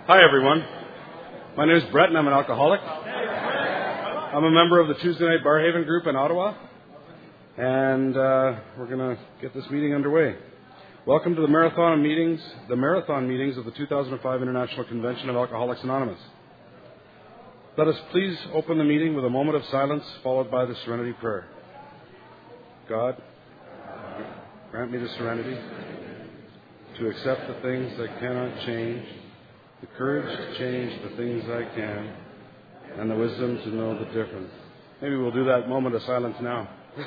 Hi, everyone. My name is Brett, and I'm an alcoholic. I'm a member of the Tuesday Night Barhaven group in Ottawa, and we're going to get this meeting underway. Welcome to the marathon meetings of the 2005 International Convention of Alcoholics Anonymous. Let us please open the meeting with a moment of silence, followed by the Serenity Prayer. God, grant me the serenity to accept the things that cannot change, the courage to change the things I can, and the wisdom to know the difference. Maybe we'll do that moment of silence now.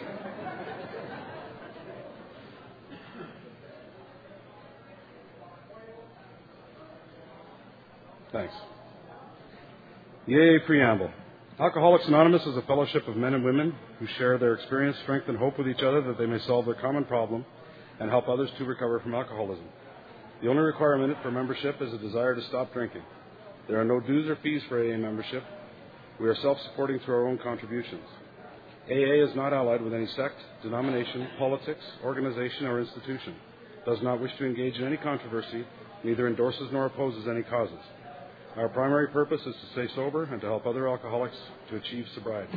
Thanks. The AA Preamble. Alcoholics Anonymous is a fellowship of men and women who share their experience, strength, and hope with each other that they may solve their common problem and help others to recover from alcoholism. The only requirement for membership is a desire to stop drinking. There are no dues or fees for AA membership. We are self-supporting through our own contributions. AA is not allied with any sect, denomination, politics, organization, or institution, does not wish to engage in any controversy, neither endorses nor opposes any causes. Our primary purpose is to stay sober and to help other alcoholics to achieve sobriety.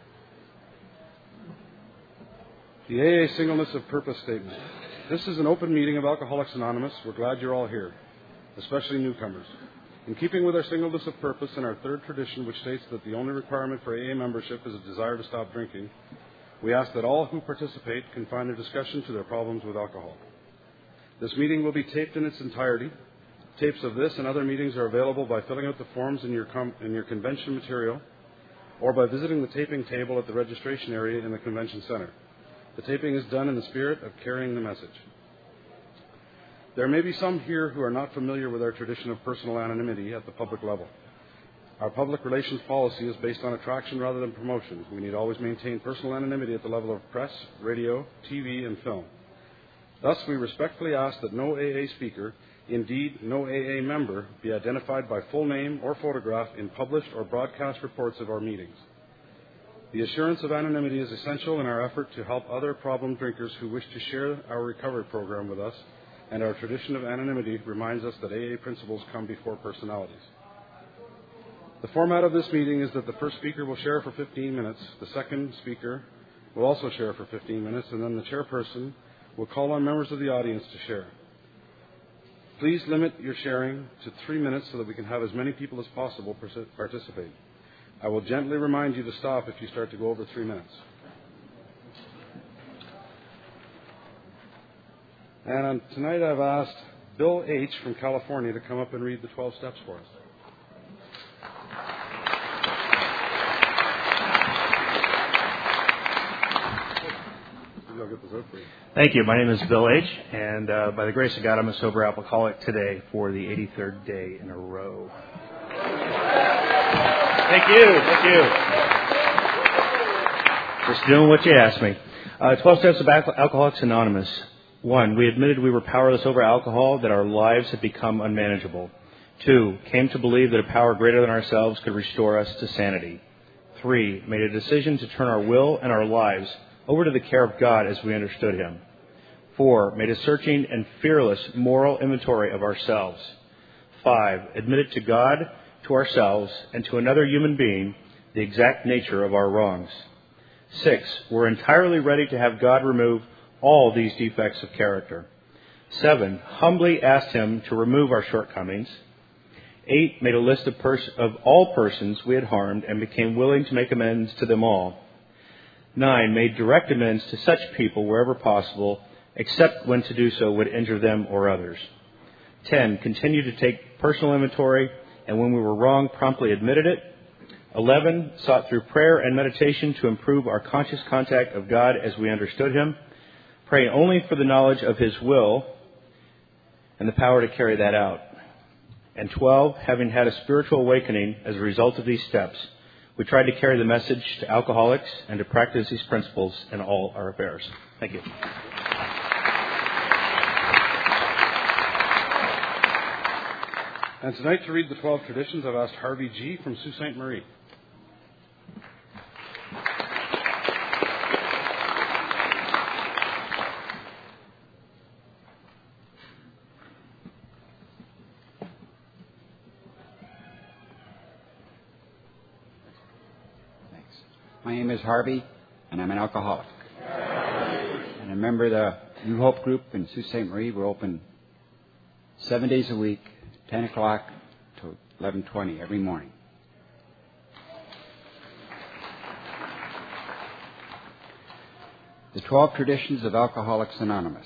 The AA Singleness of Purpose Statement. This is an open meeting of Alcoholics Anonymous. We're glad you're all here, especially newcomers. In keeping with our singleness of purpose and our third tradition, which states that the only requirement for AA membership is a desire to stop drinking, we ask that all who participate confine their discussion to their problems with alcohol. This meeting will be taped in its entirety. Tapes of this and other meetings are available by filling out the forms in your convention material or by visiting the taping table at the registration area in the convention center. The taping is done in the spirit of carrying the message. There may be some here who are not familiar with our tradition of personal anonymity at the public level. Our public relations policy is based on attraction rather than promotion. We need always maintain personal anonymity at the level of press, radio, TV, and film. Thus, we respectfully ask that no AA speaker, indeed no AA member, be identified by full name or photograph in published or broadcast reports of our meetings. The assurance of anonymity is essential in our effort to help other problem drinkers who wish to share our recovery program with us, and our tradition of anonymity reminds us that AA principles come before personalities. The format of this meeting is that the first speaker will share for 15 minutes, the second speaker will also share for 15 minutes, and then the chairperson will call on members of the audience to share. Please limit your sharing to 3 minutes so that we can have as many people as possible participate. I will gently remind you to stop if you start to go over 3 minutes. And tonight I've asked Bill H. from California to come up and read the 12 steps for us. Maybe I'll get this out for you. Thank you. My name is Bill H., and by the grace of God, I'm a sober alcoholic today for the 83rd day in a row. Thank you. Just doing what you asked me. 12 steps of Alcoholics Anonymous. 1, we admitted we were powerless over alcohol, that our lives had become unmanageable. 2, came to believe that a power greater than ourselves could restore us to sanity. 3, made a decision to turn our will and our lives over to the care of God as we understood Him. 4, made a searching and fearless moral inventory of ourselves. 5, admitted to God, to ourselves, and to another human being the exact nature of our wrongs. 6, we're entirely ready to have God remove all these defects of character. 7, humbly asked Him to remove our shortcomings. 8, made a list of all persons we had harmed and became willing to make amends to them all. 9, made direct amends to such people wherever possible, except when to do so would injure them or others. 10, continued to take personal inventory, and when we were wrong, promptly admitted it. 11, sought through prayer and meditation to improve our conscious contact of God as we understood Him, praying only for the knowledge of His will and the power to carry that out. And 12, having had a spiritual awakening as a result of these steps, we tried to carry the message to alcoholics and to practice these principles in all our affairs. Thank you. And tonight, to read the 12 traditions, I've asked Harvey G. from Sault Ste. Marie. My name is Harvey, and I'm an alcoholic. And a member of the New Hope group in Sault Ste. Marie. We're open 7 days a week, 10 o'clock to 11:20 every morning. The 12 traditions of Alcoholics Anonymous.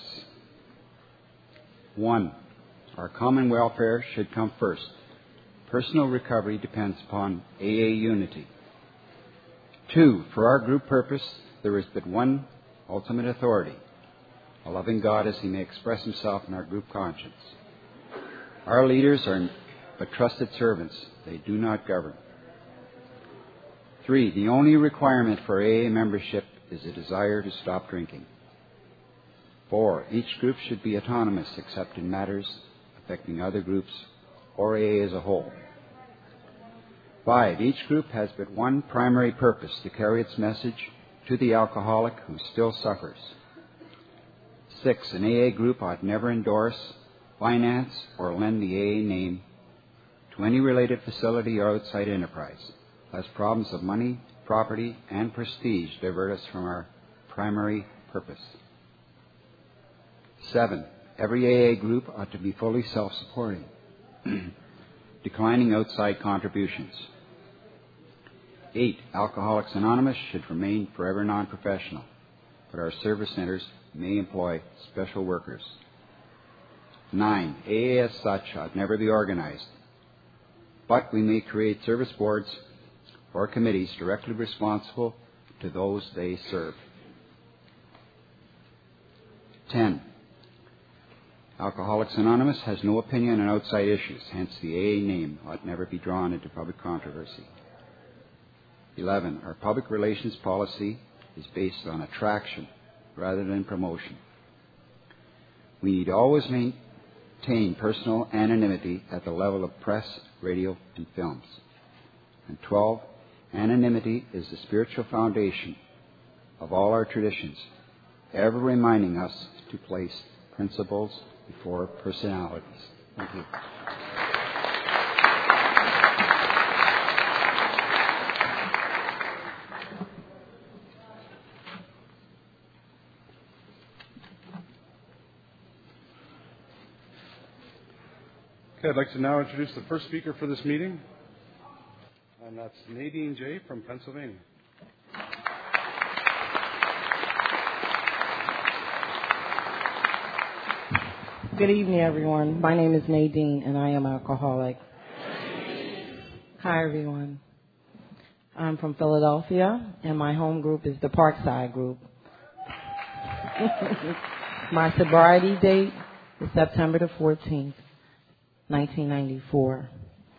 1. Our common welfare should come first. Personal recovery depends upon AA unity. 2. For our group purpose, there is but one ultimate authority, a loving God as He may express Himself in our group conscience. Our leaders are but trusted servants. They do not govern. 3. The only requirement for AA membership is a desire to stop drinking. 4. Each group should be autonomous except in matters affecting other groups or AA as a whole. 5. Each group has but one primary purpose, to carry its message to the alcoholic who still suffers. 6. An AA group ought never endorse, finance, or lend the AA name to any related facility or outside enterprise, lest problems of money, property, and prestige divert us from our primary purpose. 7. Every AA group ought to be fully self-supporting, declining outside contributions. 8. Alcoholics Anonymous should remain forever non-professional, but our service centers may employ special workers. 9. AA as such ought never be organized, but we may create service boards or committees directly responsible to those they serve. 10. Alcoholics Anonymous has no opinion on outside issues, hence the AA name ought never be drawn into public controversy. 11. Our public relations policy is based on attraction rather than promotion. We need always maintain personal anonymity at the level of press, radio, and films. And 12. Anonymity is the spiritual foundation of all our traditions, ever reminding us to place principles before personalities. Thank you. Okay, I'd like to now introduce the first speaker for this meeting, and that's Nadine J. from Pennsylvania. Good evening, everyone. My name is Nadine, and I am alcoholic. Hi, everyone. I'm from Philadelphia, and my home group is the Parkside Group. My sobriety date is September the 14th, 1994.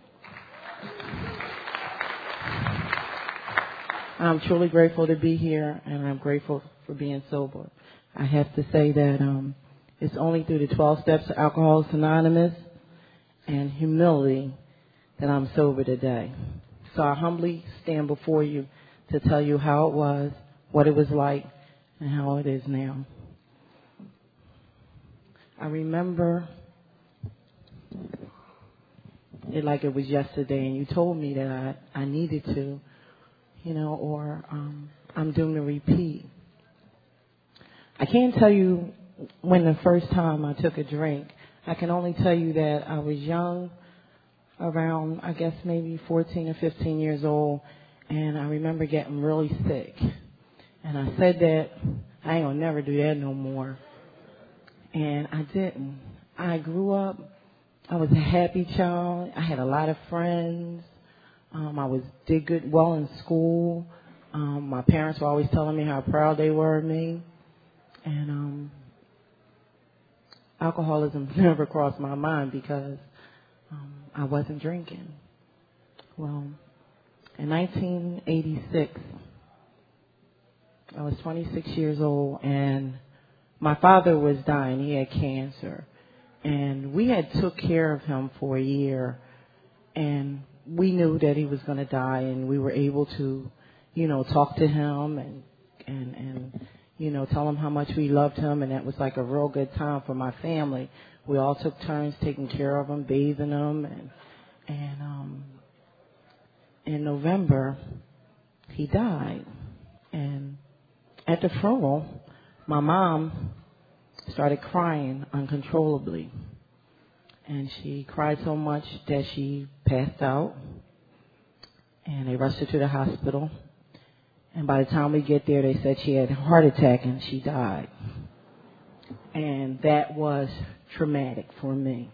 I'm truly grateful to be here, and I'm grateful for being sober. I have to say that it's only through the 12 steps of Alcoholics Anonymous and humility that I'm sober today. So I humbly stand before you to tell you how it was, what it was like, and how it is now. I remember it like it was yesterday, and you told me that I needed to, or I'm doomed to repeat. I can't tell you when the first time I took a drink. I can only tell you that I was young, around, I guess, maybe 14 or 15 years old, and I remember getting really sick. And I said that I ain't gonna never do that no more. And I didn't. I grew up, I was a happy child. I had a lot of friends. I did well in school. My parents were always telling me how proud they were of me. And alcoholism never crossed my mind because I wasn't drinking. Well, in 1986, I was 26 years old, and my father was dying. He had cancer. And we had took care of him for a year, and we knew that he was going to die, and we were able to, talk to him and tell him how much we loved him, and that was like a real good time for my family. We all took turns taking care of him, bathing him, and in November, he died. And at the funeral, my mom started crying uncontrollably. And she cried so much that she passed out. And they rushed her to the hospital. And by the time we get there, they said she had a heart attack and she died. And that was traumatic for me.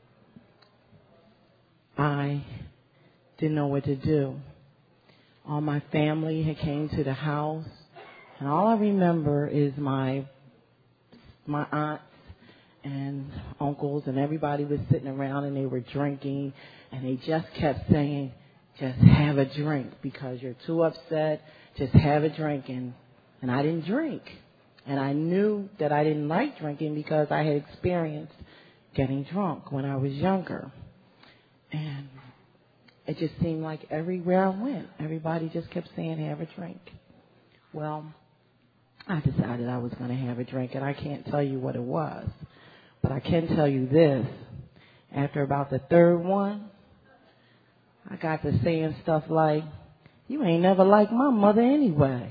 I didn't know what to do. All my family had came to the house. And all I remember is my aunts and uncles and everybody was sitting around and they were drinking. And they just kept saying, just have a drink because you're too upset. Just have a drink. And I didn't drink. And I knew that I didn't like drinking because I had experienced getting drunk when I was younger. And it just seemed like everywhere I went, everybody just kept saying, have a drink. Well, I decided I was going to have a drink, and I can't tell you what it was. But I can tell you this. After about the third one, I got to saying stuff like, you ain't never liked my mother anyway.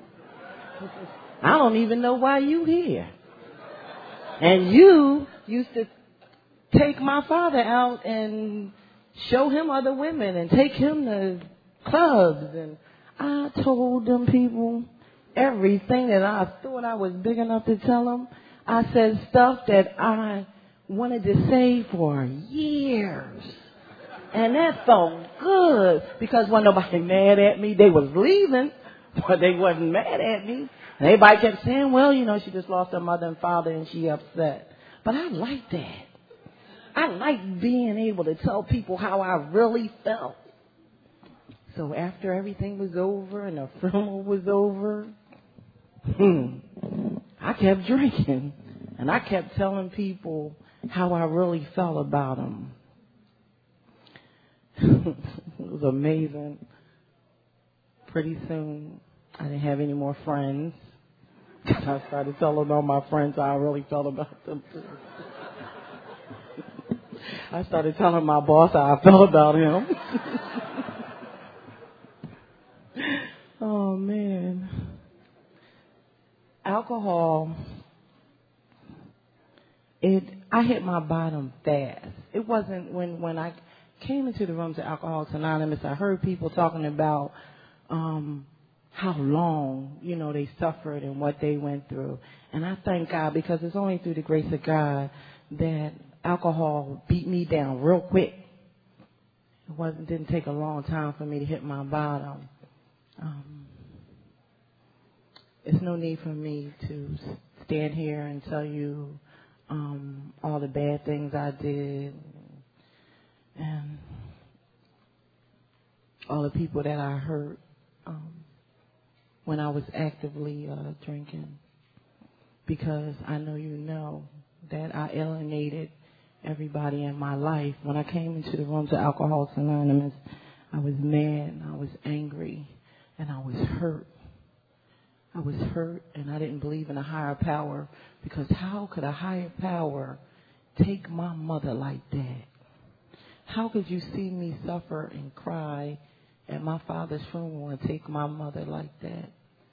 I don't even know why you here. And you used to take my father out and show him other women and take him to clubs. And I told them people everything that I thought I was big enough to tell them. I said stuff that I wanted to say for years. And that felt good because when nobody mad at me, they was leaving, but they wasn't mad at me. And everybody kept saying, well, you know, she just lost her mother and father and she upset. But I like that. I like being able to tell people how I really felt. So after everything was over and the funeral was over, I kept drinking. And I kept telling people how I really felt about them. It was amazing. Pretty soon, I didn't have any more friends. I started telling all my friends how I really felt about them, too. I started telling my boss how I felt about him. Oh, man. Alcohol, I hit my bottom fast. It wasn't when I came into the rooms of Alcoholics Anonymous, I heard people talking about how long, you know, they suffered and what they went through. And I thank God because it's only through the grace of God that alcohol beat me down real quick. It didn't take a long time for me to hit my bottom. It's no need for me to stand here and tell you all the bad things I did and all the people that I hurt when I was actively drinking, because I know you know that I alienated everybody in my life. When I came into the rooms of Alcoholics Anonymous, I was mad, and I was angry, and I was hurt. I was hurt, and I didn't believe in a higher power, because how could a higher power take my mother like that? How could you see me suffer and cry at my father's funeral and take my mother like that?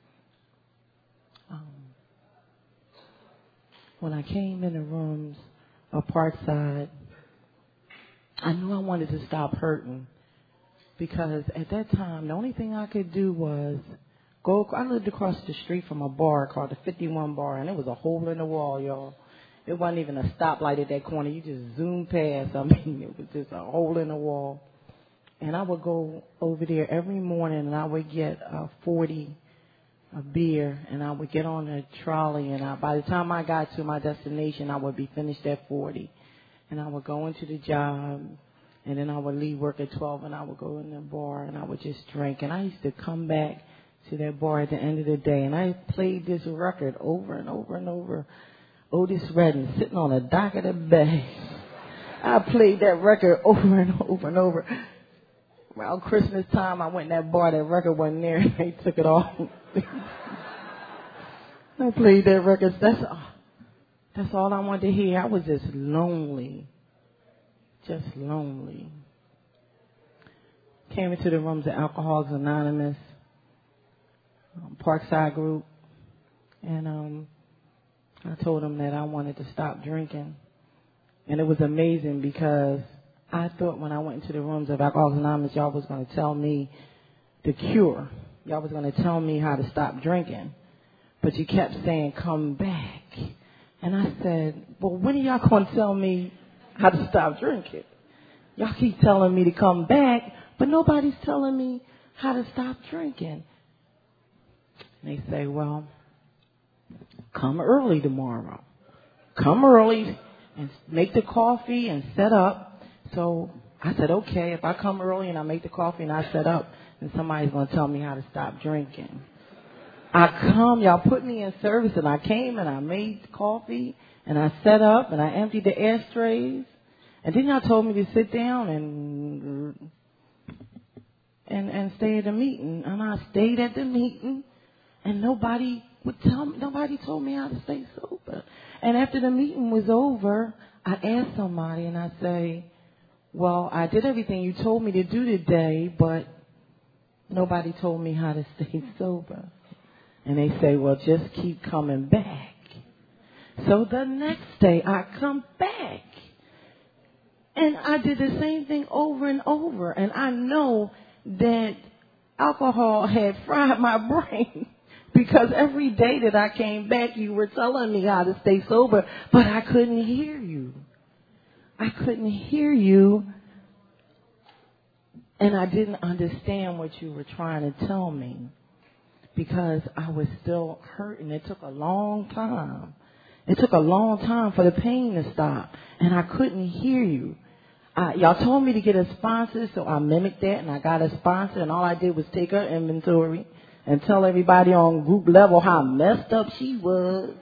When I came in the rooms of Parkside, I knew I wanted to stop hurting, because at that time, the only thing I could do was go. I lived across the street from a bar called the 51 Bar, and it was a hole in the wall, y'all. It wasn't even a stoplight at that corner. You just zoomed past. I mean, it was just a hole in the wall. And I would go over there every morning, and I would get 40 of beer, and I would get on a trolley, and by the time I got to my destination, I would be finished at 40. And I would go into the job, and then I would leave work at 12, and I would go in the bar, and I would just drink. And I used to come back to that bar at the end of the day, and I played this record over and over and over. Otis Redding, Sitting on the Dock of the Bay. I played that record over and over and over. Around Christmas time, I went in that bar, that record wasn't there, and they took it off. I played that record. That's all I wanted to hear. I was just lonely. Just lonely. Came into the rooms of Alcoholics Anonymous. Parkside Group, and I told them that I wanted to stop drinking. And it was amazing because I thought when I went into the rooms of Alcoholics Anonymous, y'all was going to tell me the cure. Y'all was going to tell me how to stop drinking. But you kept saying, come back. And I said, well, when are y'all going to tell me how to stop drinking? Y'all keep telling me to come back, but nobody's telling me how to stop drinking. And they say, well, come early tomorrow. Come early and make the coffee and set up. So I said, okay, if I come early and I make the coffee and I set up, then somebody's going to tell me how to stop drinking. I come, y'all put me in service, and I came and I made coffee and I set up and I emptied the ashtrays. And then y'all told me to sit down and stay at the meeting. And I stayed at the meeting, and nobody told me how to stay sober. And after the meeting was over, I asked somebody and I say, well, I did everything you told me to do today, but nobody told me how to stay sober. And they say, well, just keep coming back. So the next day I come back. And I did the same thing over and over. And I know that alcohol had fried my brain. Because every day that I came back, you were telling me how to stay sober. But I couldn't hear you. I couldn't hear you. And I didn't understand what you were trying to tell me. Because I was still hurting. It took a long time. It took a long time for the pain to stop. And I couldn't hear you. Y'all told me to get a sponsor, so I mimicked that, and I got a sponsor, and all I did was take her inventory and tell everybody on group level how messed up she was.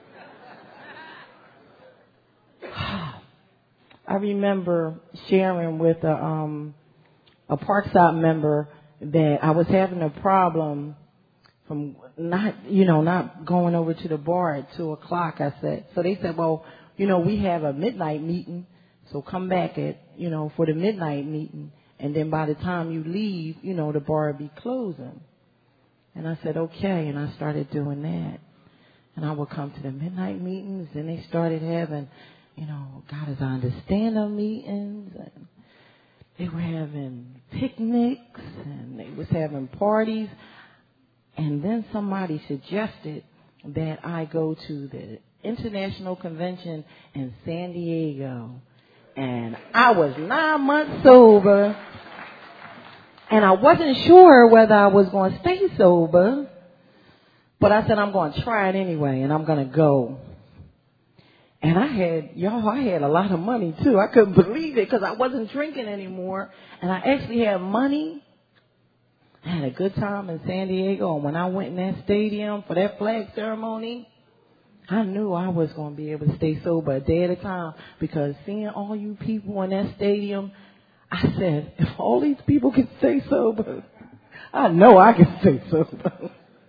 I remember sharing with a Parkside member that I was having a problem from not going over to the bar at 2:00, I said. So they said, well, we have a midnight meeting, so come back for the midnight meeting. And then by the time you leave, the bar will be closing. And I said, okay. And I started doing that. And I would come to the midnight meetings, and they started having, God as I understand them meetings. And they were having picnics, and they was having parties. And then somebody suggested that I go to the International Convention in San Diego. And I was 9 months sober. And I wasn't sure whether I was going to stay sober. But I said, I'm going to try it anyway, and I'm going to go. And I had a lot of money, too. I couldn't believe it because I wasn't drinking anymore. And I actually had money. I had a good time in San Diego, and when I went in that stadium for that flag ceremony, I knew I was going to be able to stay sober a day at a time, because seeing all you people in that stadium, I said, if all these people can stay sober, I know I can stay sober.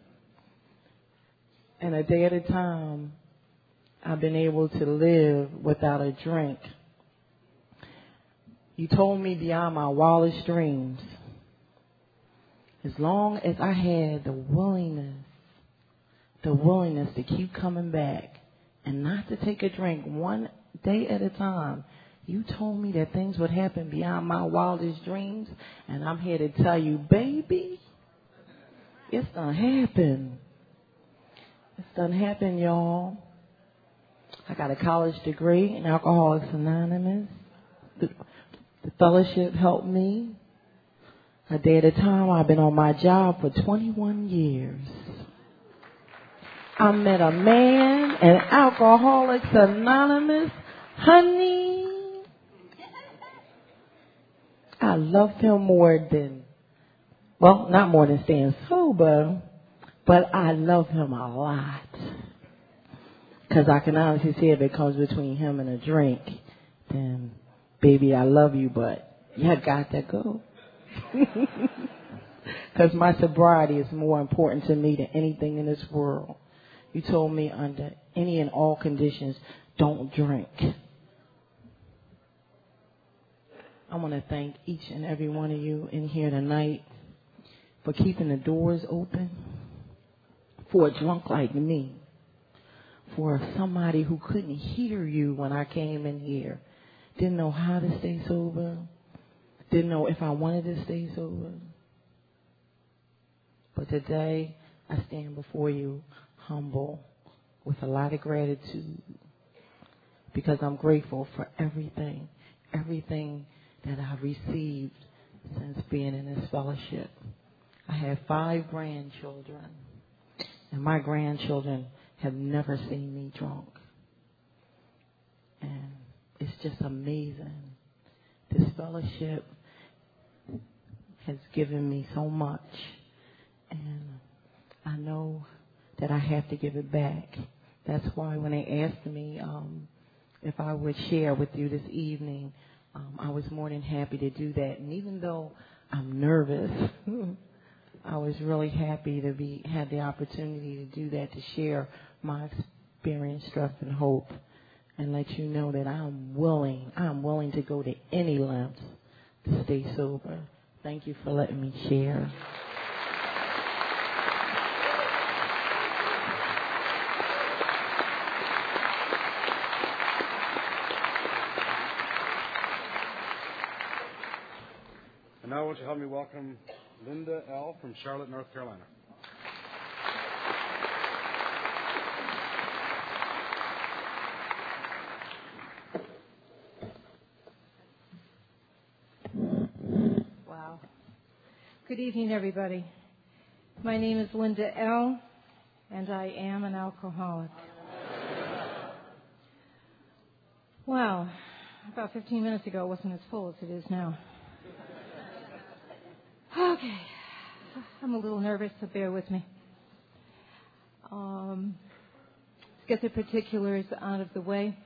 And a day at a time, I've been able to live without a drink. You told me beyond my wildest dreams. As long as I had the willingness to keep coming back and not to take a drink one day at a time, you told me that things would happen beyond my wildest dreams. And I'm here to tell you, baby, it's done happened. It's done happened, y'all. I got a college degree in Alcoholics Anonymous. The fellowship helped me. A day at a time. I've been on my job for 21 years. I met a man in Alcoholics Anonymous. Honey, I love him not more than staying sober, but I love him a lot. Because I can honestly say if it comes between him and a drink, then, baby, I love you, but you got to go. Because my sobriety is more important to me than anything in this world. You told me under any and all conditions, don't drink. I want to thank each and every one of you in here tonight for keeping the doors open, for a drunk like me, for somebody who couldn't hear you when I came in here, didn't know how to stay sober, didn't know if I wanted to stay sober. But today, I stand before you humble with a lot of gratitude because I'm grateful for everything that I've received since being in this fellowship. I have 5 grandchildren, and my grandchildren have never seen me drunk. And it's just amazing. This fellowship has given me so much, and I know that I have to give it back. That's why when they asked me if I would share with you this evening, I was more than happy to do that. And even though I'm nervous, I was really happy to have the opportunity to do that, to share my experience, strength, and hope, and let you know that I'm willing to go to any lengths to stay sober. Thank you for letting me share. And now, won't you help me welcome Linda L. from Charlotte, North Carolina. Wow. Good evening, everybody. My name is Linda L., and I am an alcoholic. Wow. About 15 minutes ago, it wasn't as full as it is now. Okay. I'm a little nervous, so bear with me. Let's get the particulars out of the way.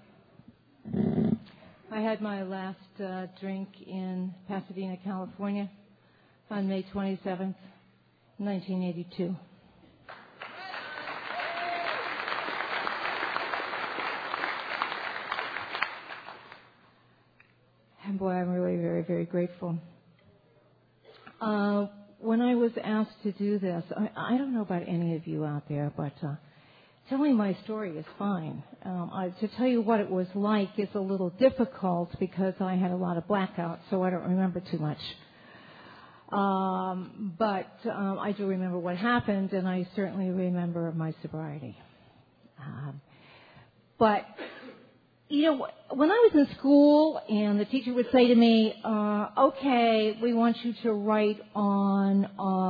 I had my last drink in Pasadena, California on May 27th, 1982. And boy, I'm really very, very grateful. When I was asked to do this, I don't know about any of you out there, but telling my story is fine. To tell you what it was like is a little difficult because I had a lot of blackouts, so I don't remember too much. But I do remember what happened, and I certainly remember my sobriety. But, you know, when I was in school and the teacher would say to me, okay, we want you to write on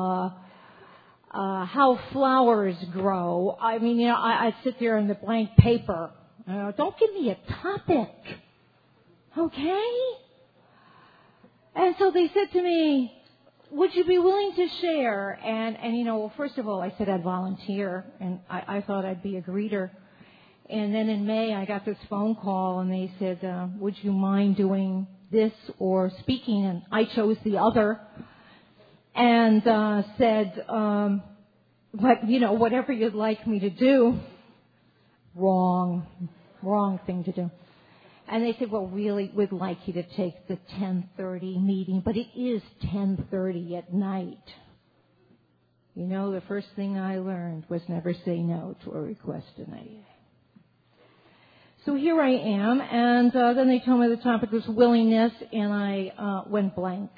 how flowers grow. I mean, you know, I'd sit there in the blank paper. Don't give me a topic, okay? And so they said to me, would you be willing to share? And you know, well, first of all, I said I'd volunteer, and I thought I'd be a greeter. And then in May, I got this phone call, and they said, would you mind doing this or speaking? And I chose the other and said, but, you know, whatever you'd like me to do. Wrong thing to do. And they said, well, really, we'd like you to take the 10:30 meeting, but it is 10:30 at night. You know, the first thing I learned was never say no to a request in AA. So here I am, and then they told me the topic was willingness, and I went blank.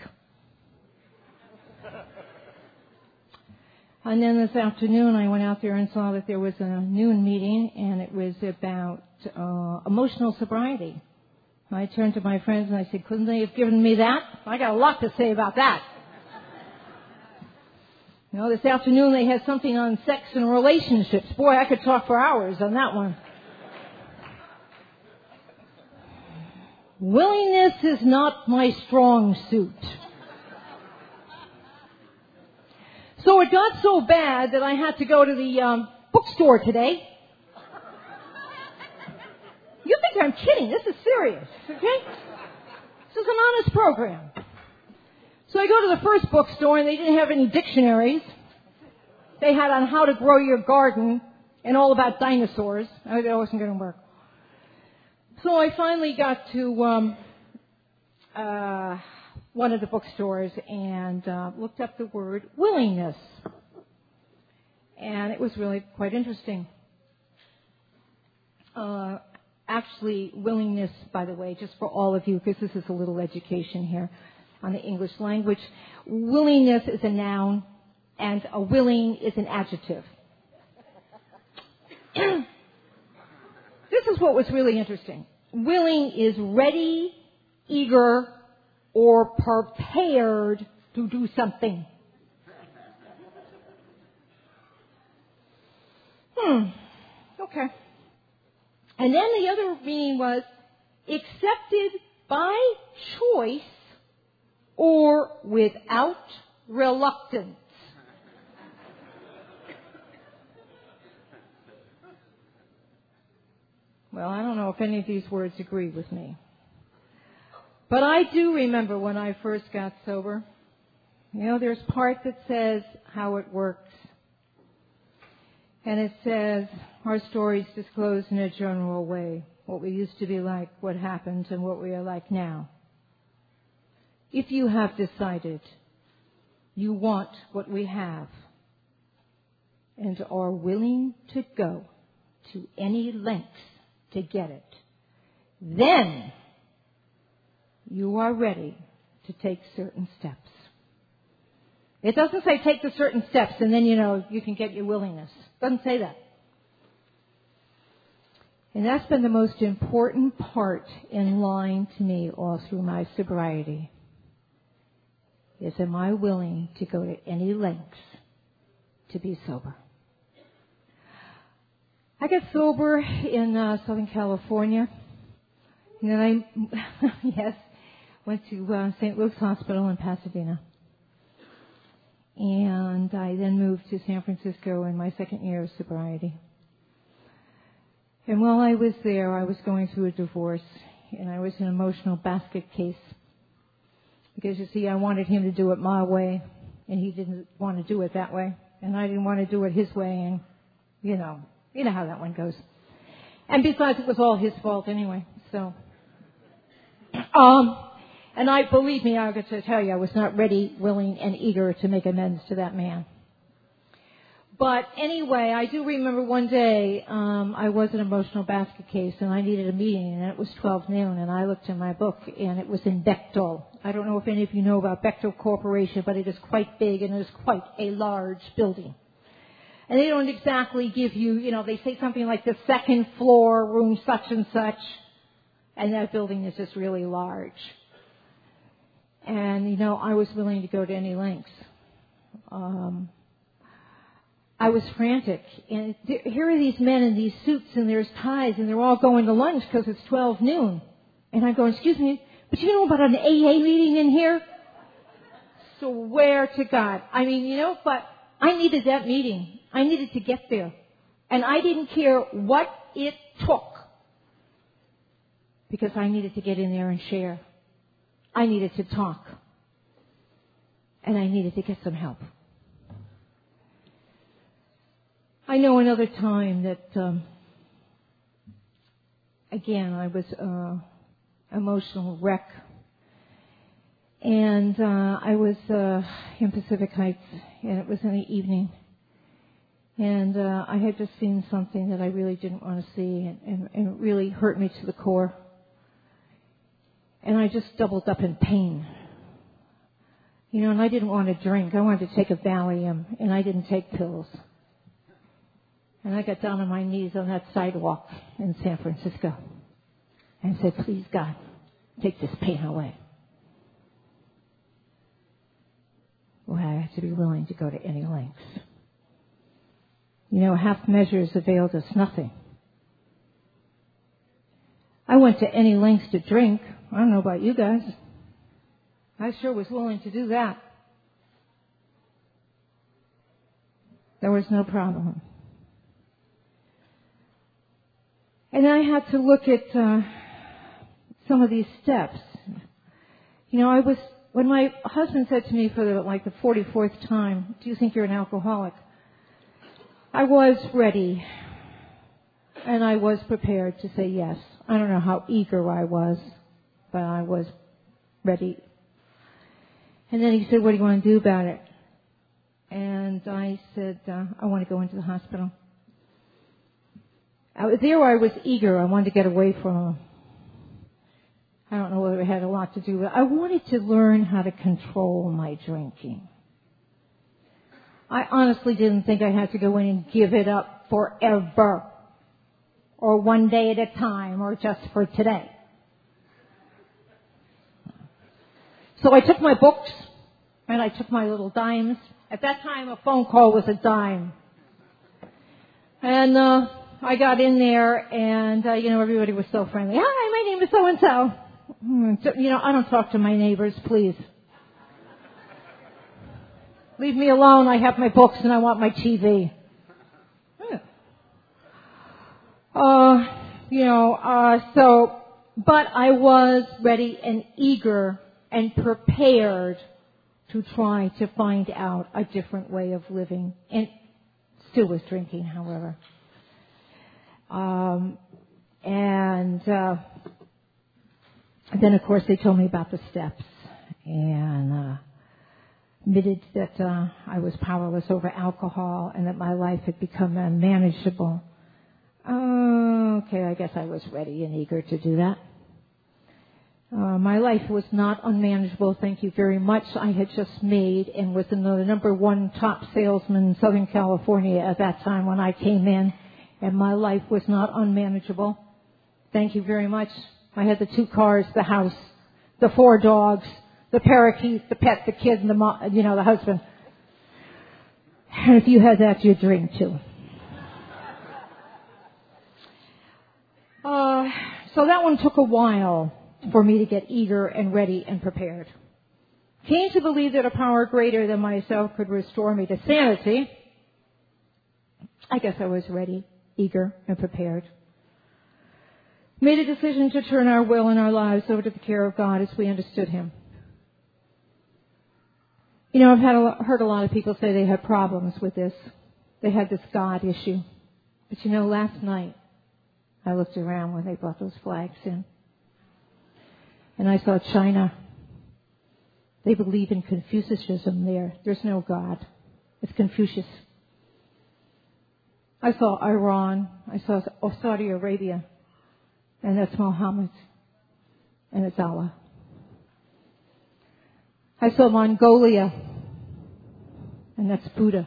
And then this afternoon, I went out there and saw that there was a noon meeting, and it was about emotional sobriety. I turned to my friends and I said, couldn't they have given me that? I got a lot to say about that. You know, this afternoon they had something on sex and relationships. Boy, I could talk for hours on that one. Willingness is not my strong suit. So it got so bad that I had to go to the bookstore today. You think I'm kidding. This is serious, okay? This is an honest program. So I go to the first bookstore, and they didn't have any dictionaries. They had on how to grow your garden and all about dinosaurs. That wasn't going to work. So I finally got to one of the bookstores and looked up the word willingness. And it was really quite interesting. Actually, willingness, by the way, just for all of you, because this is a little education here on the English language. Willingness is a noun, and a willing is an adjective. This is what was really interesting. Willing is ready, eager, or prepared to do something. Okay. And then the other meaning was accepted by choice or without reluctance. Well, I don't know if any of these words agree with me. But I do remember when I first got sober. You know, there's part that says how it works. And it says, our stories disclose in a general way what we used to be like, what happened, and what we are like now. If you have decided you want what we have and are willing to go to any lengths to get it, then you are ready to take certain steps. It doesn't say take the certain steps and then, you can get your willingness. It doesn't say that. And that's been the most important part in line to me all through my sobriety. Is, am I willing to go to any lengths to be sober? I got sober in Southern California. And then I, went to St. Luke's Hospital in Pasadena. And I then moved to San Francisco in my second year of sobriety. And while I was there, I was going through a divorce, and I was in an emotional basket case. Because, you see, I wanted him to do it my way, and he didn't want to do it that way. And I didn't want to do it his way, and, you know how that one goes. And besides, it was all his fault anyway, so. And believe me, I got to tell you, I was not ready, willing, and eager to make amends to that man. But anyway, I do remember one day, I was an emotional basket case, and I needed a meeting, and it was 12 noon, and I looked in my book, and it was in Bechtel. I don't know if any of you know about Bechtel Corporation, but it is quite big, and it is quite a large building. And they don't exactly give you, they say something like the second floor, room such and such, and that building is just really large. And, I was willing to go to any lengths. I was frantic. And here are these men in these suits and there's ties and they're all going to lunch because it's 12 noon. And I'm going, excuse me, but you know about an AA meeting in here? Swear to God. But I needed that meeting. I needed to get there. And I didn't care what it took. Because I needed to get in there and share. I needed to talk. And I needed to get some help. I know another time that, again, I was emotional wreck. And I was in Pacific Heights, and it was in the evening. And I had just seen something that I really didn't want to see, and it really hurt me to the core. And I just doubled up in pain. And I didn't want to drink. I wanted to take a Valium, and I didn't take pills. And I got down on my knees on that sidewalk in San Francisco and said, please, God, take this pain away. Well, I have to be willing to go to any lengths. Half measures availed us nothing. I went to any lengths to drink. I don't know about you guys. I sure was willing to do that. There was no problem. And I had to look at some of these steps. When my husband said to me for the 44th time, do you think you're an alcoholic? I was ready. And I was prepared to say yes. I don't know how eager I was, but I was ready. And then he said, what do you want to do about it? and I said, I want to go into the hospital. I was eager. I wanted to get away from him. I don't know whether it had a lot to do with it. I wanted to learn how to control my drinking. I honestly didn't think I had to go in and give it up forever, or one day at a time, or just for today. So I took my books, and I took my little dimes. At that time, a phone call was a dime. And I got in there, and, everybody was so friendly. Hi, my name is so-and-so. I don't talk to my neighbors, please. Leave me alone. I have my books, and I want my TV. But I was ready and eager and prepared to try to find out a different way of living, and still was drinking, however. Then, of course, they told me about the steps and admitted that I was powerless over alcohol and that my life had become unmanageable. Okay, I guess I was ready and eager to do that. My life was not unmanageable, thank you very much. I had just made and was the number one top salesman in Southern California at that time when I came in, and my life was not unmanageable. Thank you very much. I had the 2 cars, the house, the 4 dogs, the parakeet, the pet, the kid, and the husband. And if you had that, you'd drink too. So that one took a while for me to get eager and ready and prepared. Came to believe that a power greater than myself could restore me to sanity. I guess I was ready, eager, and prepared. Made a decision to turn our will and our lives over to the care of God as we understood Him. I've heard a lot of people say they had problems with this. They had this God issue. But last night I looked around when they brought those flags in, and I saw China. They believe in Confucianism there. There's no God. It's Confucius. I saw Iran. I saw Saudi Arabia. And that's Muhammad. And it's Allah. I saw Mongolia. And that's Buddha.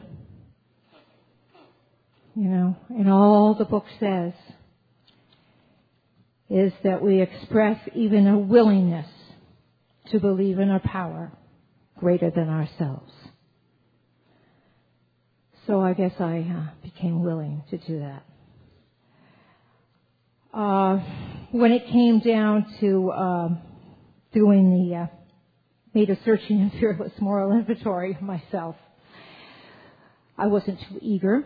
And all the book says is that we express even a willingness to believe in a power greater than ourselves. So I guess I became willing to do that. When it came down to made a searching and fearless moral inventory of myself, I wasn't too eager.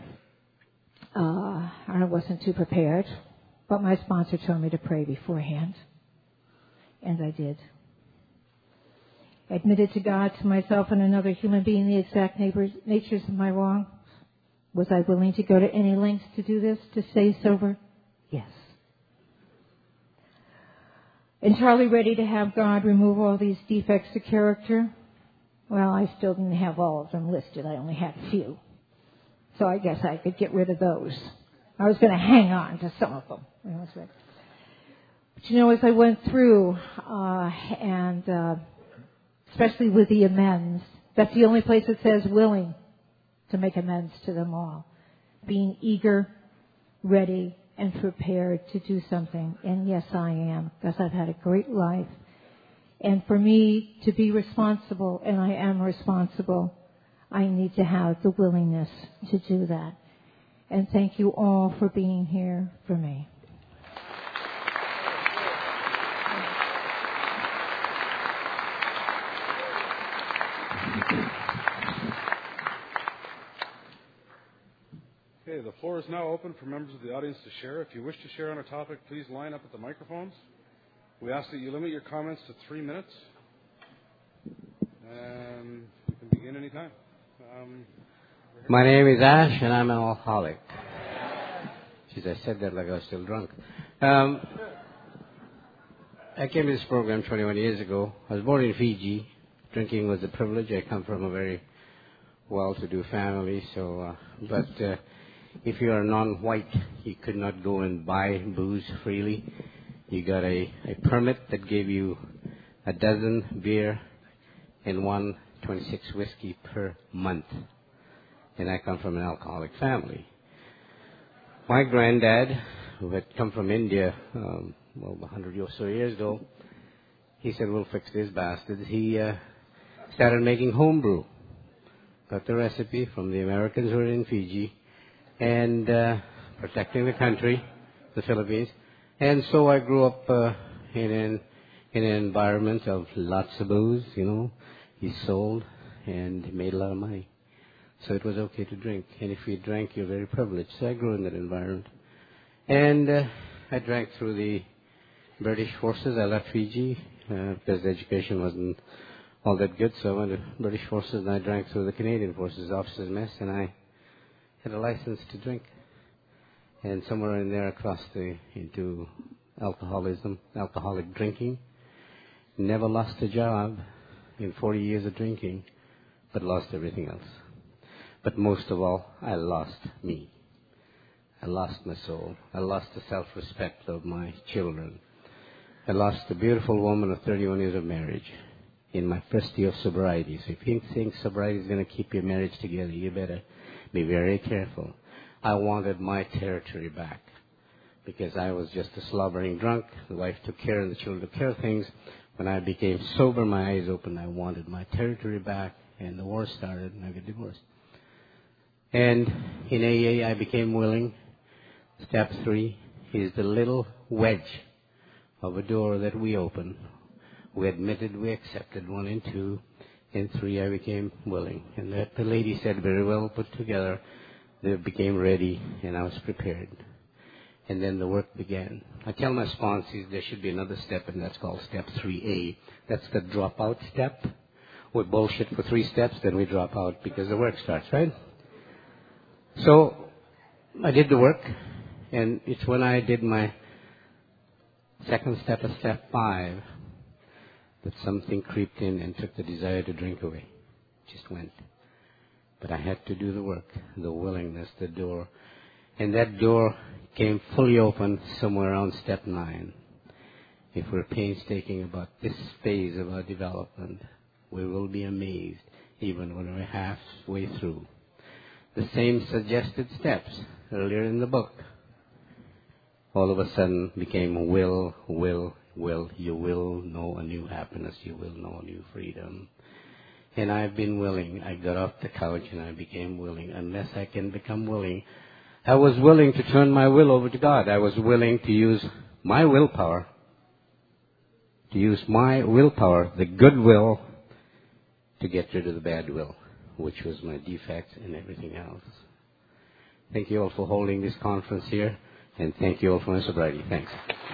I wasn't too prepared. But my sponsor told me to pray beforehand. And I did. Admitted to God, to myself, and another human being the exact natures of my wrongs. Was I willing to go to any lengths to do this, to stay sober? Yes. Entirely ready to have God remove all these defects of character? Well, I still didn't have all of them listed. I only had a few. So I guess I could get rid of those. I was going to hang on to some of them. But as I went through, and especially with the amends, that's the only place that says willing to make amends to them all. Being eager, ready, and prepared to do something. And yes, I am, because I've had a great life. And for me to be responsible, and I am responsible, I need to have the willingness to do that. And thank you all for being here for me. Okay, the floor is now open for members of the audience to share. If you wish to share on a topic, please line up at the microphones. We ask that you limit your comments to 3 minutes. And you can begin anytime. My name is Ash, and I'm an alcoholic. Jeez, I said that like I was still drunk. I came to this program 21 years ago. I was born in Fiji. Drinking was a privilege. I come from a very well-to-do family. So, but if you are non-white, you could not go and buy booze freely. You got a permit that gave you a dozen beer and 126 whiskey per month. And I come from an alcoholic family. My granddad, who had come from India, 100 or so years ago, he said, we'll fix these bastards. He started making homebrew. Got the recipe from the Americans who were in Fiji and protecting the country, the Philippines. And so I grew up in an environment of lots of booze, you know. He sold and he made a lot of money. So it was okay to drink. And if you drank, you're very privileged. So I grew in that environment. And I drank through the British forces. I left Fiji because the education wasn't all that good. So I went to British forces and I drank through the Canadian forces officers' mess. And I had a license to drink. And somewhere in there I crossed into alcoholic drinking. Never lost a job in 40 years of drinking, but lost everything else. But most of all, I lost me. I lost my soul. I lost the self-respect of my children. I lost a beautiful woman of 31 years of marriage in my first year of sobriety. So if you think sobriety is going to keep your marriage together, you better be very careful. I wanted my territory back because I was just a slobbering drunk. The wife took care and the children took care of things. When I became sober, my eyes opened. I wanted my territory back, and the war started, and I got divorced. And in AA, I became willing. Step 3 is the little wedge of a door that we opened. We admitted, we accepted 1 and 2. In 3, I became willing. And that the lady said, very well put together. They became ready, and I was prepared. And then the work began. I tell my sponsors there should be another step, and that's called step 3A. That's the dropout step. We bullshit for 3 steps, then we drop out because the work starts, right? So I did the work, and it's when I did my second step of step 5 that something creeped in and took the desire to drink away. Just went. But I had to do the work, the willingness, the door. And that door came fully open somewhere around step 9. If we're painstaking about this phase of our development, we will be amazed even when we're halfway through. The same suggested steps earlier in the book all of a sudden became will. You will know a new happiness. You will know a new freedom. And I've been willing. I got off the couch and I became willing. Unless I can become willing, I was willing to turn my will over to God. I was willing to use my willpower, the good will, to get rid of the bad will, which was my defects and everything else. Thank you all for holding this conference here, and thank you all for my sobriety. Thanks.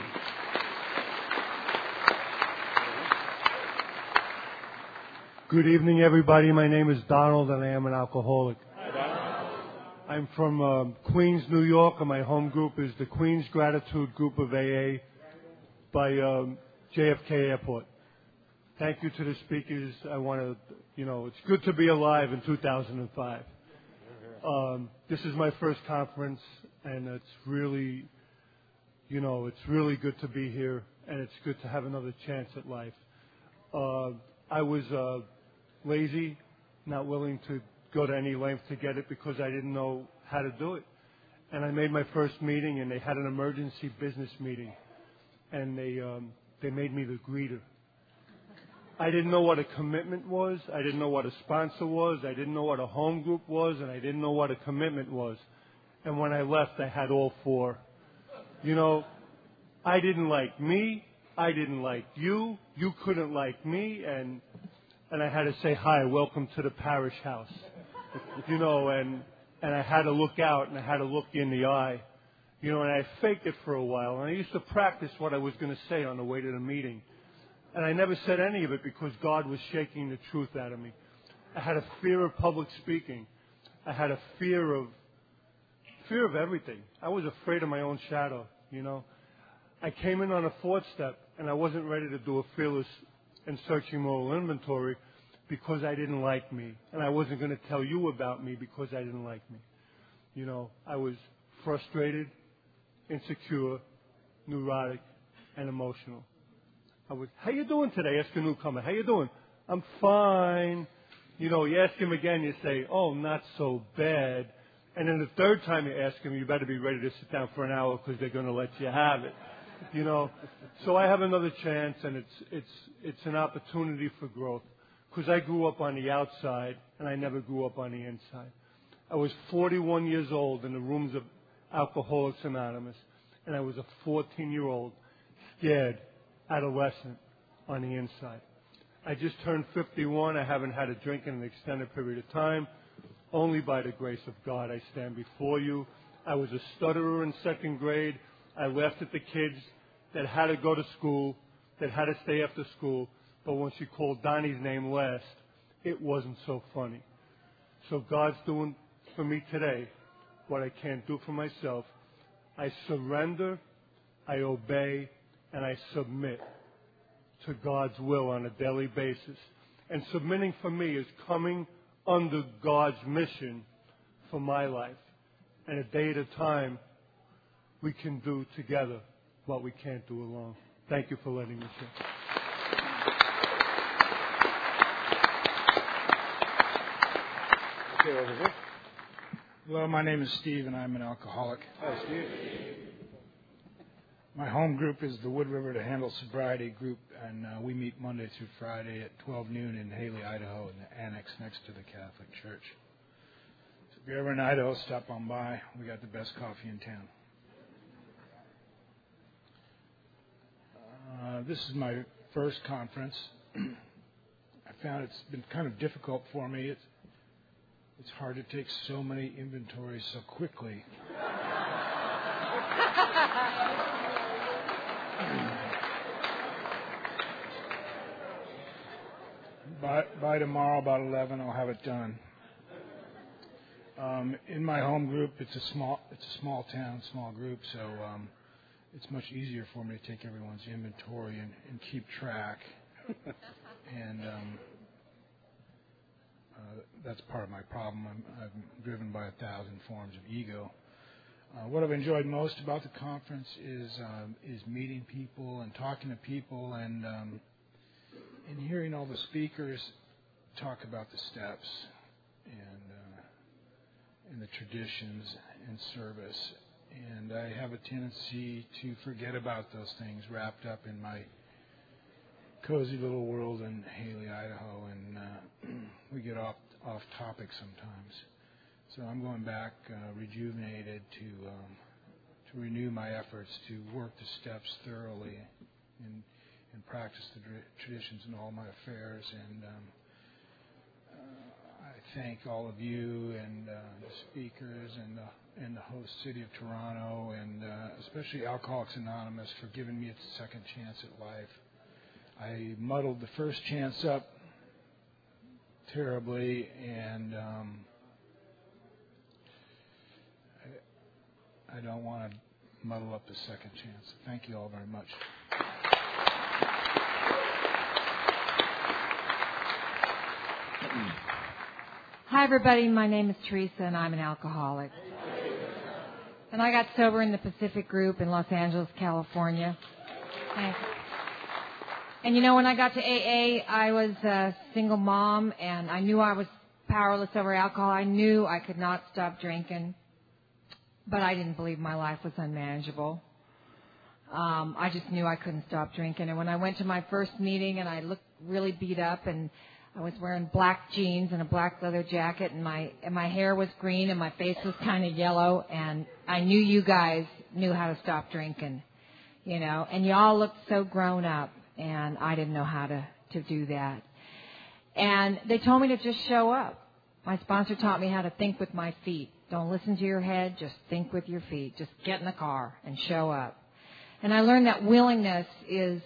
Good evening, everybody. My name is Donald, and I am an alcoholic. I'm from Queens, New York, and my home group is the Queens Gratitude Group of AA by JFK Airport. Thank you to the speakers. I want to, it's good to be alive in 2005. This is my first conference, and it's really, it's really good to be here, and it's good to have another chance at life. I was lazy, not willing to go to any length to get it because I didn't know how to do it. And I made my first meeting, and they had an emergency business meeting, and they made me the greeter. I didn't know what a commitment was. I didn't know what a sponsor was. I didn't know what a home group was, and I didn't know what a commitment was. And when I left, I had all 4. I didn't like me. I didn't like you. You couldn't like me, and I had to say hi, welcome to the parish house, and I had to look out and I had to look in the eye, and I faked it for a while, and I used to practice what I was going to say on the way to the meeting, and I never said any of it because God was shaking the truth out of me. I had a fear of public speaking. I had a fear of everything. I was afraid of my own shadow, I came in on a 4th step, and I wasn't ready to do a fearless and searching moral inventory because I didn't like me. And I wasn't going to tell you about me because I didn't like me. You know, I was frustrated, insecure, neurotic, and emotional. I was, how you doing today? Ask a newcomer. How you doing? I'm fine. You know, you ask him again, you say, oh, not so bad. And then the third time you ask him, you better be ready to sit down for an hour because they're going to let you have it. You know, so I have another chance, and it's an opportunity for growth because I grew up on the outside and I never grew up on the inside. I was 41 years old in the rooms of Alcoholics Anonymous, and I was a 14-year-old, scared adolescent on the inside. I just turned 51. I haven't had a drink in an extended period of time. Only by the grace of God I stand before you. I was a stutterer in second grade. I laughed at the kids that had to go to school, that had to stay after school, but when she called Donnie's name last, it wasn't so funny. So God's doing for me today what I can't do for myself. I surrender, I obey, and I submit to God's will on a daily basis. And submitting for me is coming under God's mission for my life. And a day at a time, we can do together what we can't do alone. Thank you for letting me share. Okay, over here. Hello, my name is Steve, and I'm an alcoholic. Hi, Steve. My home group is the Wood River to Handle Sobriety group, and we meet Monday through Friday at 12 noon in Haley, Idaho, in the annex next to the Catholic Church. So if you're ever in Idaho, stop on by. We got the best coffee in town. This is my first conference. I found it's been kind of difficult for me. It's hard to take so many inventories so quickly. By tomorrow, about 11, I'll have it done. In my home group, it's a small town, small group, so it's much easier for me to take everyone's inventory and keep track. And that's part of my problem. I'm driven by 1,000 forms of ego. What I've enjoyed most about the conference is meeting people and talking to people and hearing all the speakers talk about the steps and the traditions and service. And I have a tendency to forget about those things wrapped up in my cozy little world in Haley, Idaho, and we get off topic sometimes. So I'm going back rejuvenated to renew my efforts to work the steps thoroughly and practice the traditions in all my affairs. And I thank all of you and the speakers and the host city of Toronto and especially Alcoholics Anonymous for giving me a second chance at life. I muddled the first chance up terribly, and I don't want to muddle up the second chance. Thank you all very much. Hi, everybody. My name is Teresa, and I'm an alcoholic. And I got sober in the Pacific Group in Los Angeles, California. And you know, when I got to AA, I was a single mom, and I knew I was powerless over alcohol. I knew I could not stop drinking, but I didn't believe my life was unmanageable. I just knew I couldn't stop drinking. And when I went to my first meeting, and I looked really beat up, and I was wearing black jeans and a black leather jacket, and my hair was green, and my face was kind of yellow, and I knew you guys knew how to stop drinking, you know, and you all looked so grown up. And I didn't know how to do that. And they told me to just show up. My sponsor taught me how to think with my feet. Don't listen to your head, just think with your feet. Just get in the car and show up. And I learned that willingness is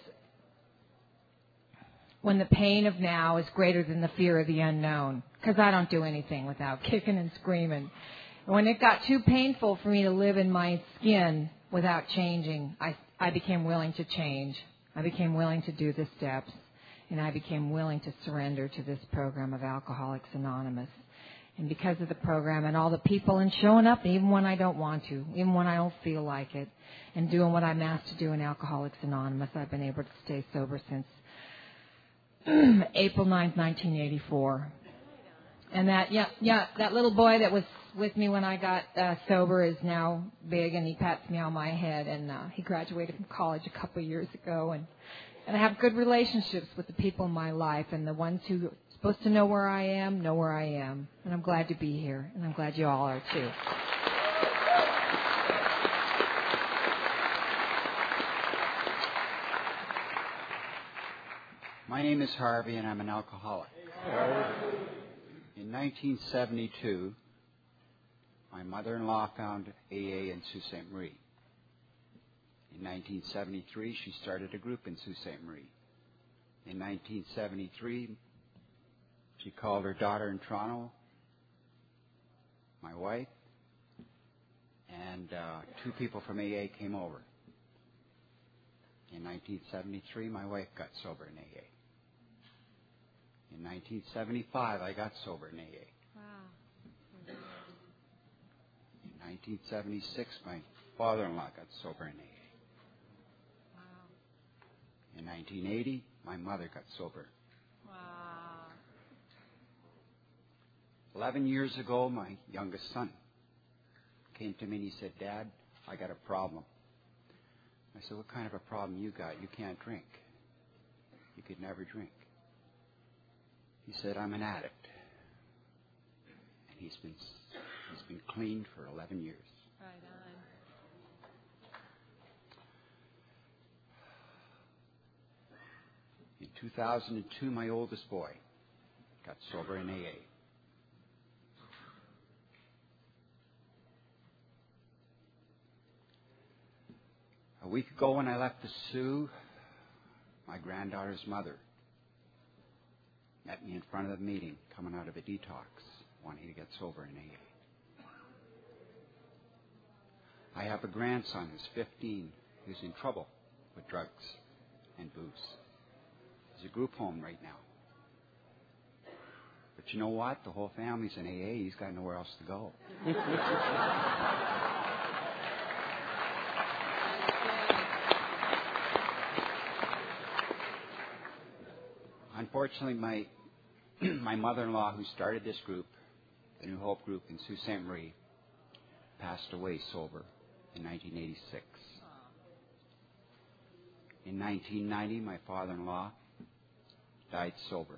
when the pain of now is greater than the fear of the unknown. Because I don't do anything without kicking and screaming. And when it got too painful for me to live in my skin without changing, I became willing to change. I became willing to do the steps. and I became willing to surrender to this program of Alcoholics Anonymous. And because of the program and all the people and showing up even when I don't want to, even when I don't feel like it, and doing what I'm asked to do in Alcoholics Anonymous, I've been able to stay sober since April 9th, 1984. And that little boy that was with me when I got sober is now big, and he pats me on my head, and he graduated from college a couple of years ago, and I have good relationships with the people in my life, and the ones who are supposed to know where I am, and I'm glad to be here, and I'm glad you all are too. My name is Harvey, and I'm an alcoholic. In 1972, my mother-in-law found AA in Sault Ste. Marie. In 1973, she started a group in Sault Ste. Marie. In 1973, she called her daughter in Toronto, my wife, and two people from AA came over. In 1973, my wife got sober in AA. In 1975, I got sober in AA. Wow. In 1976, my father-in-law got sober in AA. Wow. In 1980, my mother got sober. Wow. 11 years ago, my youngest son came to me and he said, "Dad, I got a problem." I said, "What kind of a problem you got? You can't drink. You could never drink." He said, "I'm an addict." And he's been clean for 11 years. Right on. In 2002, my oldest boy got sober in AA. A week ago when I left the Sioux, my granddaughter's mother met me in front of the meeting, coming out of a detox, wanting to get sober in AA. I have a grandson who's 15, who's in trouble with drugs and booze. He's a group home right now. But you know what? The whole family's in AA. He's got nowhere else to go. Unfortunately, my mother-in-law, who started this group, the New Hope group in Sault Ste. Marie, passed away sober in 1986. In 1990, my father-in-law died sober.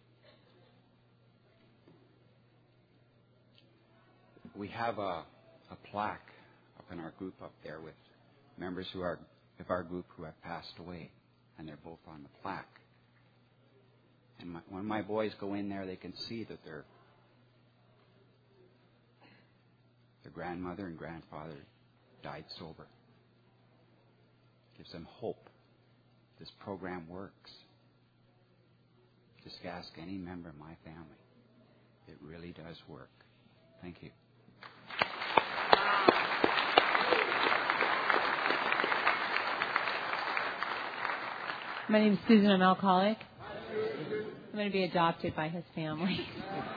We have a plaque up in our group up there with members of our group who have passed away, and they're both on the plaque. And when my boys go in there, they can see that their grandmother and grandfather died sober. Gives them hope. This program works. Just ask any member of my family. It really does work. Thank you. My name is Susan. I'm alcoholic. I'm going to be adopted by his family.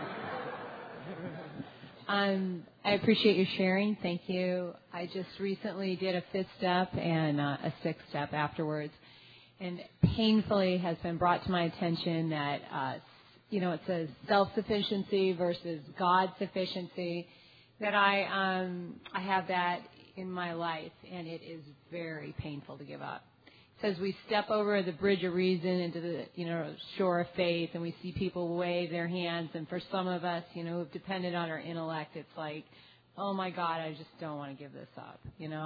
I appreciate your sharing. Thank you. I just recently did a 5th step and a 6th step afterwards. And painfully has been brought to my attention that, it says self-sufficiency versus God-sufficiency, that I have that in my life, and it is very painful to give up. It says we step over the bridge of reason into the, shore of faith, and we see people wave their hands. And for some of us, who've depended on our intellect, it's like, oh my God, I just don't want to give this up.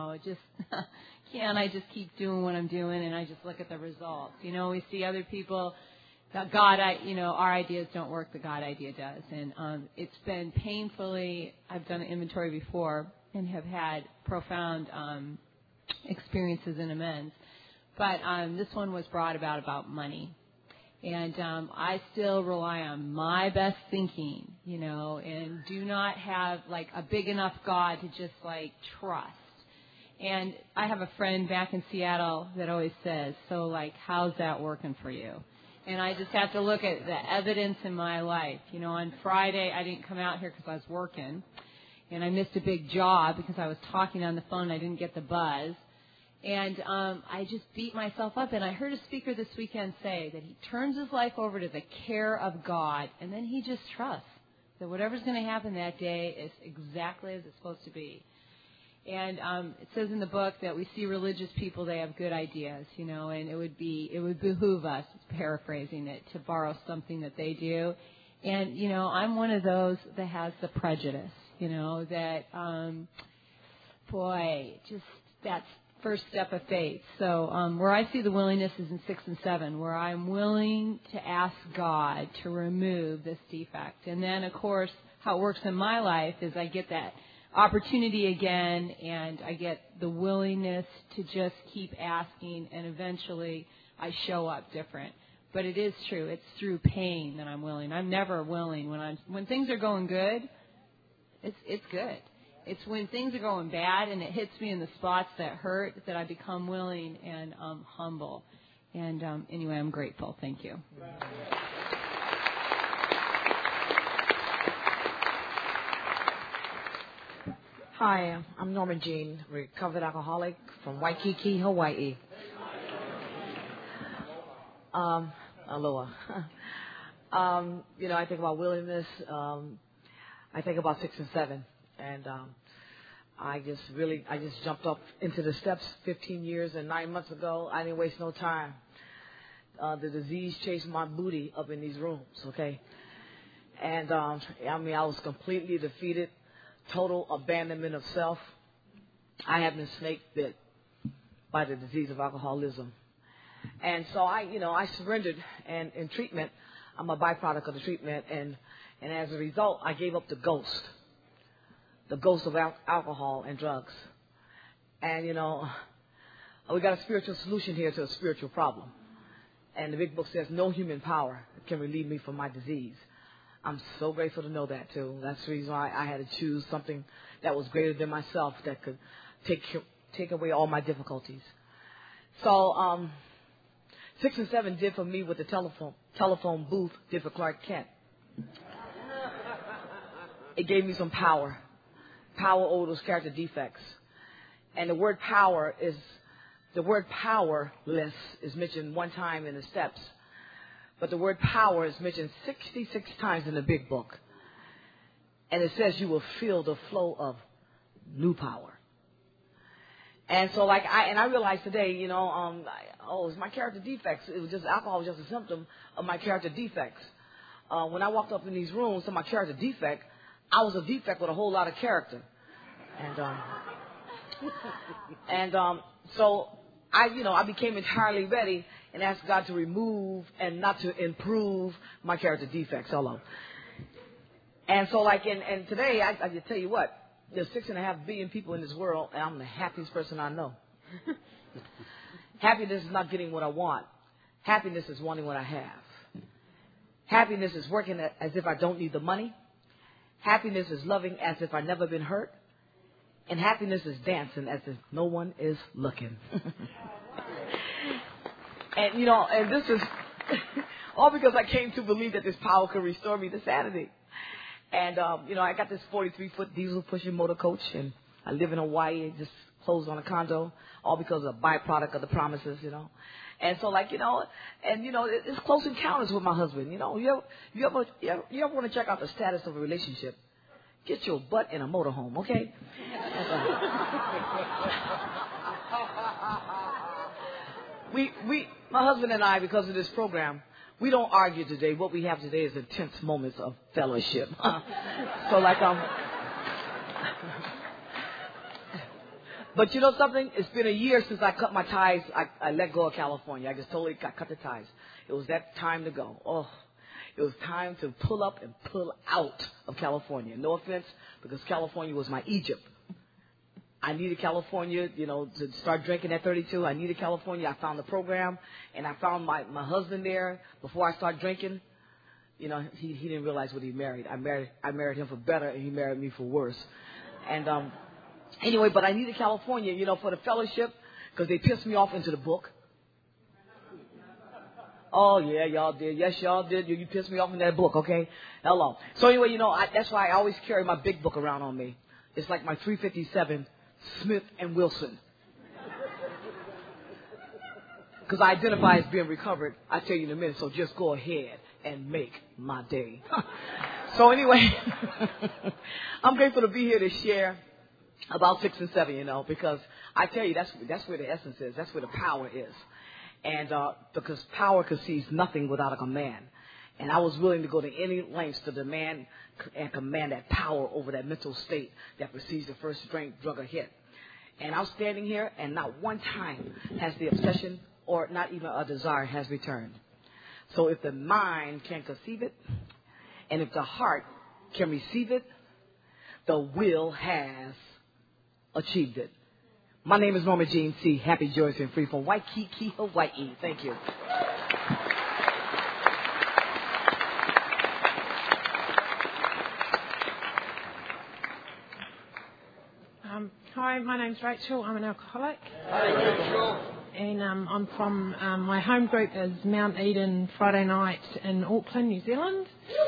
I just keep doing what I'm doing, and I just look at the results. We see other people, our ideas don't work, the God idea does. And it's been painfully, I've done an inventory before and have had profound experiences in amends. But this one was brought about money. And I still rely on my best thinking, and do not have like a big enough God to just like trust. And I have a friend back in Seattle that always says, so like, how's that working for you? And I just have to look at the evidence in my life. You know, on Friday, I didn't come out here because I was working. And I missed a big job because I was talking on the phone and I didn't get the buzz. And I just beat myself up. And I heard a speaker this weekend say that he turns his life over to the care of God. And then he just trusts that whatever's going to happen that day is exactly as it's supposed to be. And it says in the book that we see religious people, they have good ideas, you know, and it would behoove us, paraphrasing it, to borrow something that they do. And, you know, I'm one of those that has the prejudice, you know, that, just that's first step of faith. So where I see the willingness is in 6 and 7, where I'm willing to ask God to remove this defect. And then, of course, how it works in my life is I get that opportunity again, and I get the willingness to just keep asking, and eventually I show up different. But it is true. It's through pain that I'm willing. I'm never willing when things are going good. It's good. It's when things are going bad and it hits me in the spots that hurt that I become willing and humble. And anyway, I'm grateful. Thank you. Hi, I'm Norma Jean, recovered alcoholic from Waikiki, Hawaii. Aloha. You know, I think about willingness. I think about 6 and 7, and I just jumped up into the steps 15 years and 9 months ago. I didn't waste no time. The disease chased my booty up in these rooms, okay? And I was completely defeated. Total abandonment of self. I have been snake bit by the disease of alcoholism. And so I surrendered, and in treatment, I'm a byproduct of the treatment, and as a result, I gave up the ghost of alcohol and drugs. And, you know, we got a spiritual solution here to a spiritual problem. And the big book says no human power can relieve me from my disease. I'm so grateful to know that, too. That's the reason why I had to choose something that was greater than myself, that could take away all my difficulties. So 6 and 7 did for me what the telephone booth did for Clark Kent. It gave me some power over those character defects. And the word powerless is mentioned one time in the steps. But the word power is mentioned 66 times in the big book. And it says you will feel the flow of new power. And so I realized today, you know, it's my character defects. It was just alcohol was just a symptom of my character defects. When I walked up in these rooms to my character defect, I was a defect with a whole lot of character. So I became entirely ready and asked God to remove and not to improve my character defects. Hello. And so and today, I just tell you what, there's 6.5 billion people in this world, and I'm the happiest person I know. Happiness is not getting what I want. Happiness is wanting what I have. Happiness is working as if I don't need the money. Happiness is loving as if I've never been hurt. And happiness is dancing as if no one is looking. And this is all because I came to believe that this power could restore me to sanity. And, I got this 43-foot diesel pushing motor coach, and I live in Hawaii, just closed on a condo, all because of a byproduct of the promises, you know. And so, it's close encounters with my husband. You know, you ever want to check out the status of a relationship? Get your butt in a motorhome, okay? My husband and I, because of this program, we don't argue today. What we have today is intense moments of fellowship. But you know something? It's been a year since I cut my ties. I let go of California. I just totally cut the ties. It was that time to go. Oh, it was time to pull up and pull out of California. No offense, because California was my Egypt. I needed California, to start drinking at 32. I needed California. I found the program, and I found my husband there before I started drinking. He didn't realize what he married. I married him for better, and he married me for worse. And anyway, but I needed California, for the fellowship, because they pissed me off into the book. Oh, yeah, y'all did. Yes, y'all did. You pissed me off in that book, okay? Hello. So anyway, that's why I always carry my big book around on me. It's like my 357 Smith and Wilson. Because I identify as being recovered. I'll tell you in a minute, so just go ahead and make my day. So anyway, I'm grateful to be here to share about 6 and 7, because I tell you, that's where the essence is. That's where the power is. And because power conceives nothing without a command. And I was willing to go to any lengths to demand and command that power over that mental state that precedes the first drug or hit. And I'm standing here, and not one time has the obsession or not even a desire has returned. So if the mind can conceive it, and if the heart can receive it, the will has achieved it. My name is Norma Jean C. Happy, joyous, and free from Waikiki, Hawaii. Thank you. Hi, my name's Rachel. I'm an alcoholic. Hi, Rachel. And I'm from, my home group is Mount Eden Friday night in Auckland, New Zealand.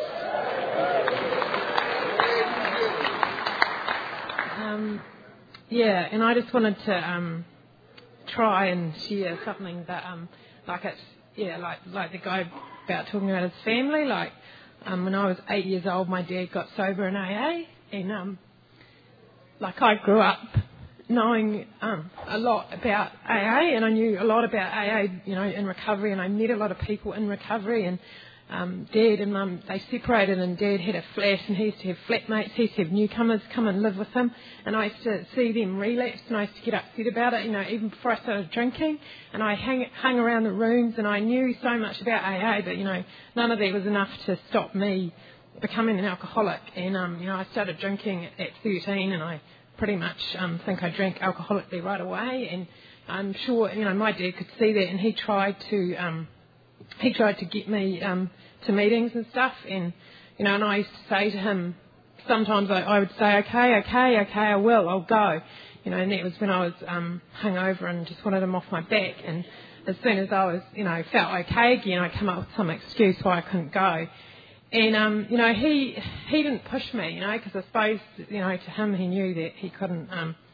Yeah, and I just wanted to try and share something that, like the guy about talking about his family. When I was 8 years old, my dad got sober in AA, and I grew up knowing a lot about AA, and I knew a lot about AA, in recovery, and I met a lot of people in recovery, and Dad and Mum, they separated, and Dad had a flat, and he used to have flatmates, he used to have newcomers come and live with him, and I used to see them relapse, and I used to get upset about it, even before I started drinking, and I hung around the rooms, and I knew so much about AA, but, none of that was enough to stop me becoming an alcoholic, and, I started drinking at 13, and I pretty much think I drank alcoholically right away, and I'm sure, my dad could see that, and he tried to get me to meetings and stuff, and and I used to say to him, sometimes I would say, okay, I will, I'll go, and that was when I was hungover and just wanted him off my back, and as soon as I was, felt okay again, I come up with some excuse why I couldn't go, and he didn't push me, because I suppose, to him he knew that he couldn't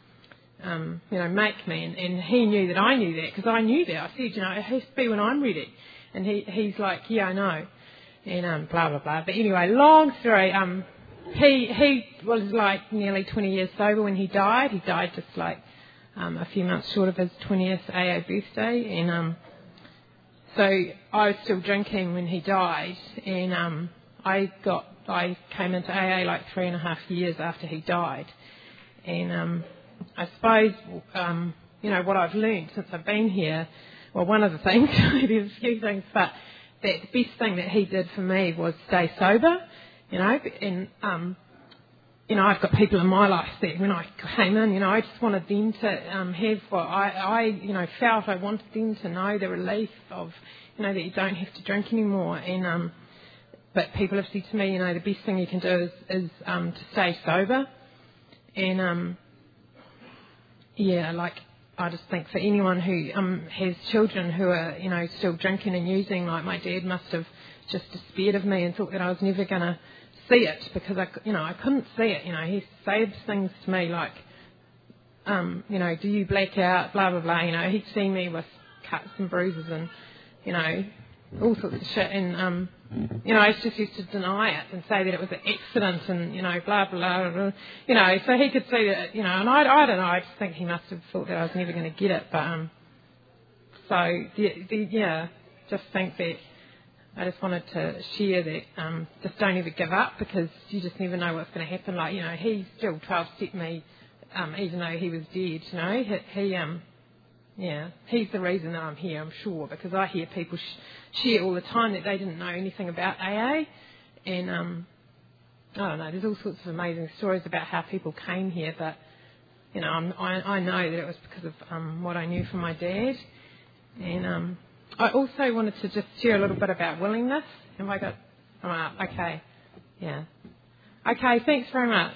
make me, and he knew that I knew that, because I knew that. I said, it has to be when I'm ready. And he's like, yeah, I know, and blah, blah, blah. But anyway, long story, he was nearly 20 years sober when he died. He died just a few months short of his 20th AA birthday. And so I was still drinking when he died. And I came into AA 3.5 years after he died. And I suppose, what I've learned since I've been here, well, one of the things, there's a few things, but the best thing that he did for me was stay sober, and, I've got people in my life that when I came in, I just wanted them to have what I felt. I wanted them to know the relief of, that you don't have to drink anymore, and, but people have said to me, the best thing you can do is to stay sober, and, I just think for anyone who has children who are, still drinking and using, my dad must have just despaired of me and thought that I was never going to see it, because I couldn't see it. He said things to me like, do you black out, blah, blah, blah. He'd seen me with cuts and bruises and, all sorts of shit. And, I just used to deny it and say that it was an accident and, blah, blah, blah. So he could see that, and I don't know, I just think he must have thought that I was never going to get it. But, just think that I just wanted to share that, just don't ever give up, because you just never know what's going to happen. He still 12-stepped me, even though he was dead, he's the reason that I'm here, I'm sure, because I hear people share all the time that they didn't know anything about AA, and I don't know, there's all sorts of amazing stories about how people came here, but I know that it was because of what I knew from my dad, and I also wanted to just share a little bit about willingness. Have I got? Okay, yeah, okay, thanks very much.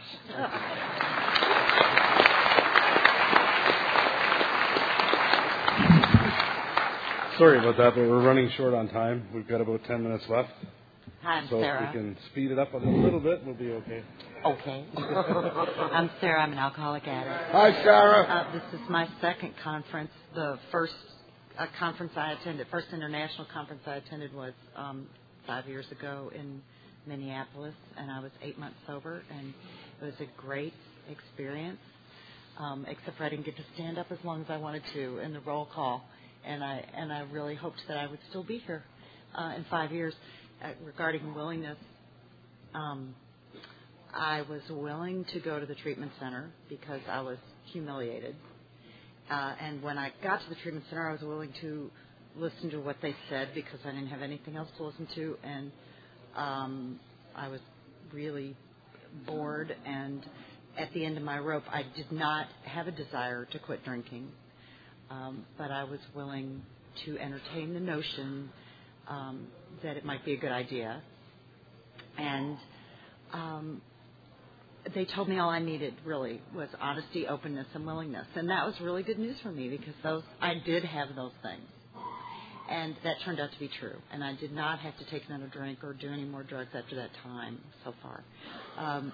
Sorry about that, but we're running short on time. We've got about 10 minutes left. Hi, I'm so Sarah. if we can speed it up a little bit, we'll be okay. Okay. I'm Sarah. I'm an alcoholic addict. Hi, Sarah. This is my second conference. The first conference I attended, first international conference I attended was 5 years ago in Minneapolis, and I was 8 months sober, and it was a great experience, except for I didn't get to stand up as long as I wanted to in the roll call, and I really hoped that I would still be here in 5 years. Regarding willingness, I was willing to go to the treatment center because I was humiliated. And when I got to the treatment center, I was willing to listen to what they said because I didn't have anything else to listen to. And I was really bored. And at the end of my rope, I did not have a desire to quit drinking. But I was willing to entertain the notion that it might be a good idea. And they told me all I needed really was honesty, openness, and willingness. And that was really good news for me because I did have those things. And that turned out to be true. And I did not have to take another drink or do any more drugs after that time so far.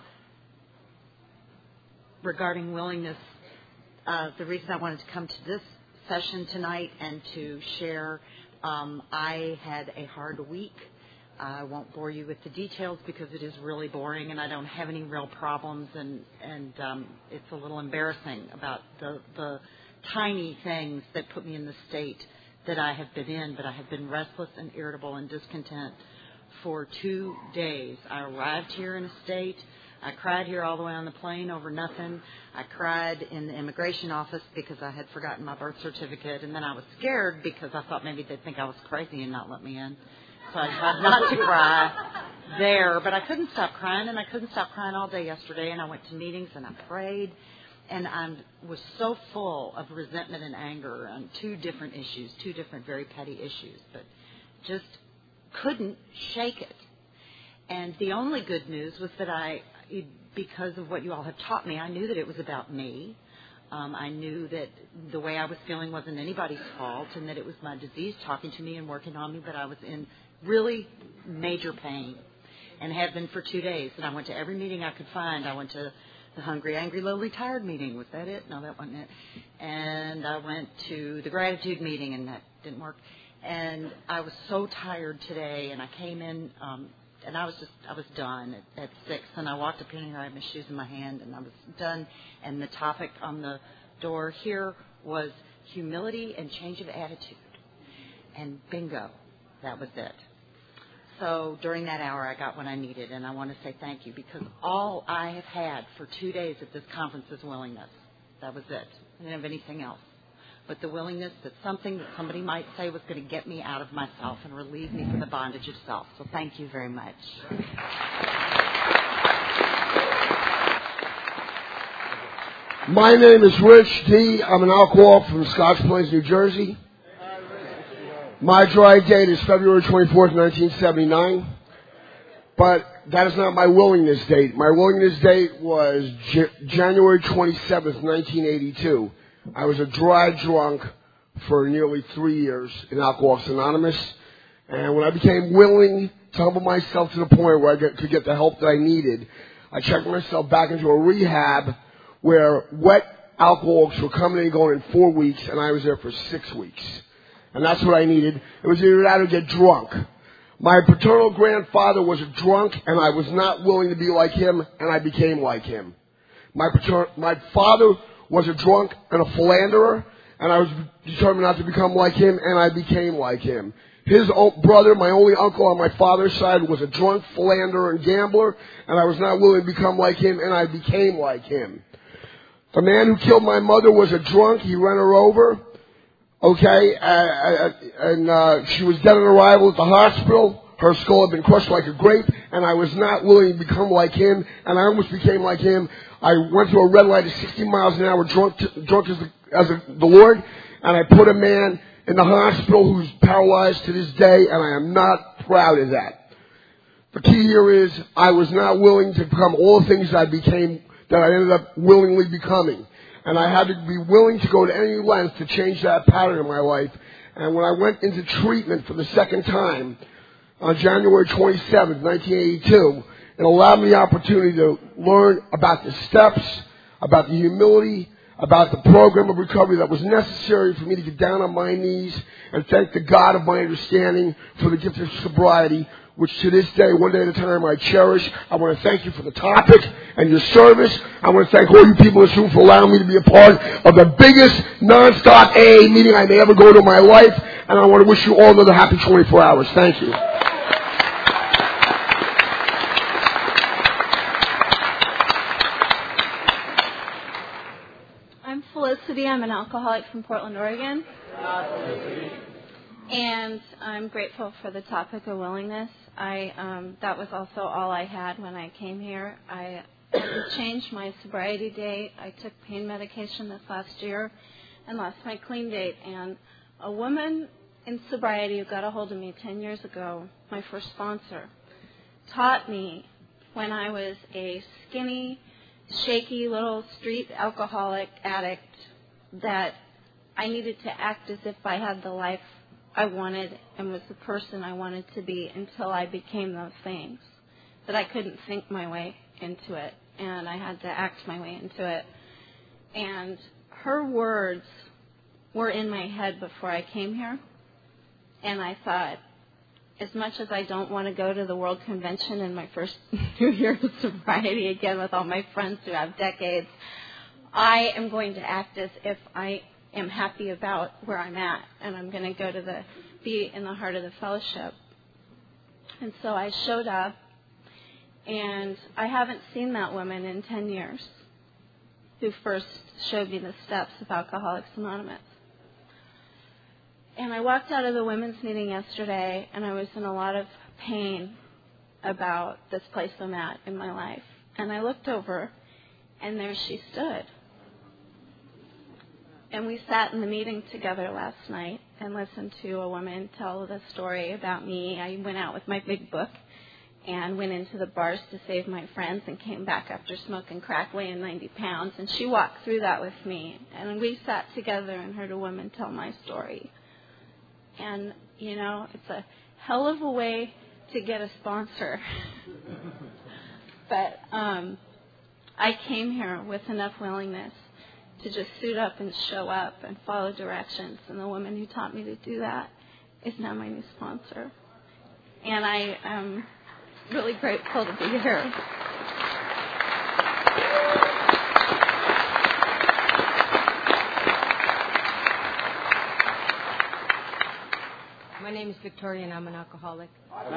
Regarding willingness, the reason I wanted to come to this session tonight and to share, I had a hard week. I won't bore you with the details because it is really boring and I don't have any real problems, and it's a little embarrassing about the tiny things that put me in the state that I have been in, but I have been restless and irritable and discontent for 2 days. I arrived here in a state. I cried here all the way on the plane over nothing. I cried in the immigration office because I had forgotten my birth certificate, and then I was scared because I thought maybe they'd think I was crazy and not let me in. So I tried not to cry there, but I couldn't stop crying, and I couldn't stop crying all day yesterday, and I went to meetings and I prayed, and I was so full of resentment and anger on 2 different issues, 2 different very petty issues, but just couldn't shake it. And the only good news was that because of what you all have taught me, I knew that it was about me. I knew that the way I was feeling wasn't anybody's fault and that it was my disease talking to me and working on me, but I was in really major pain and have been for 2 days. And I went to every meeting I could find. I went to the Hungry, Angry, Lonely, Tired meeting. Was that it? No, that wasn't it. And I went to the gratitude meeting, and that didn't work. And I was so tired today, and I came in, and I was done at 6, and I walked up here and I had my shoes in my hand, and I was done. And the topic on the door here was humility and change of attitude. And bingo, that was it. So during that hour, I got what I needed, and I want to say thank you because all I have had for 2 days at this conference is willingness. That was it. I didn't have anything else. But the willingness that something that somebody might say was going to get me out of myself and relieve me from the bondage of self. So thank you very much. My name is Rich D. I'm an alcoholic from Scotch Plains, New Jersey. My dry date is February 24th, 1979. But that is not my willingness date. My willingness date was January 27th, 1982. I was a dry drunk for nearly 3 years in Alcoholics Anonymous. And when I became willing to humble myself to the point where I could get the help that I needed, I checked myself back into a rehab where wet alcoholics were coming and going in 4 weeks, and I was there for 6 weeks. And that's what I needed. It was either that or get drunk. My paternal grandfather was a drunk, and I was not willing to be like him, and I became like him. My father was a drunk and a philanderer, and I was determined not to become like him, and I became like him. His brother, my only uncle on my father's side, was a drunk philanderer and gambler, and I was not willing to become like him, and I became like him. The man who killed my mother was a drunk. He ran her over. Okay, and she was dead on arrival at the hospital. Her skull had been crushed like a grape, and I was not willing to become like him, and I almost became like him. I went through a red light at 60 miles an hour, drunk as the Lord, and I put a man in the hospital who's paralyzed to this day, and I am not proud of that. The key here is I was not willing to become all the things that I ended up willingly becoming. And I had to be willing to go to any length to change that pattern in my life. And when I went into treatment for the second time on January 27th, 1982, it allowed me the opportunity to learn about the steps, about the humility, about the program of recovery that was necessary for me to get down on my knees and thank the God of my understanding for the gift of sobriety, which to this day, one day at a time, I cherish. I want to thank you for the topic and your service. I want to thank all you people in this room for allowing me to be a part of the biggest non-stop AA meeting I may ever go to in my life. And I want to wish you all another happy 24 hours. Thank you. I'm Felicity. I'm an alcoholic from Portland, Oregon. And I'm grateful for the topic of willingness. That was also all I had when I came here. I changed my sobriety date. I took pain medication this last year and lost my clean date. And a woman in sobriety who got a hold of me 10 years ago, my first sponsor, taught me when I was a skinny, shaky little street alcoholic addict that I needed to act as if I had the life I wanted and was the person I wanted to be until I became those things. That I couldn't think my way into it, and I had to act my way into it. And her words were in my head before I came here, and I thought, as much as I don't want to go to the World Convention in my first New Year of sobriety again with all my friends who have decades, I am going to act as if I am happy about where I'm at, and I'm going to go to be in the heart of the fellowship. And so I showed up, and I haven't seen that woman in 10 years who first showed me the steps of Alcoholics Anonymous. And I walked out of the women's meeting yesterday, and I was in a lot of pain about this place I'm at in my life. And I looked over, and there she stood. And we sat in the meeting together last night and listened to a woman tell the story about me. I went out with my big book and went into the bars to save my friends and came back after smoking crack weighing 90 pounds. And she walked through that with me. And we sat together and heard a woman tell my story. And, you know, it's a hell of a way to get a sponsor. But I came here with enough willingness to just suit up and show up and follow directions. And the woman who taught me to do that is now my new sponsor. And I am really grateful to be here. My name is Victoria, and I'm an alcoholic.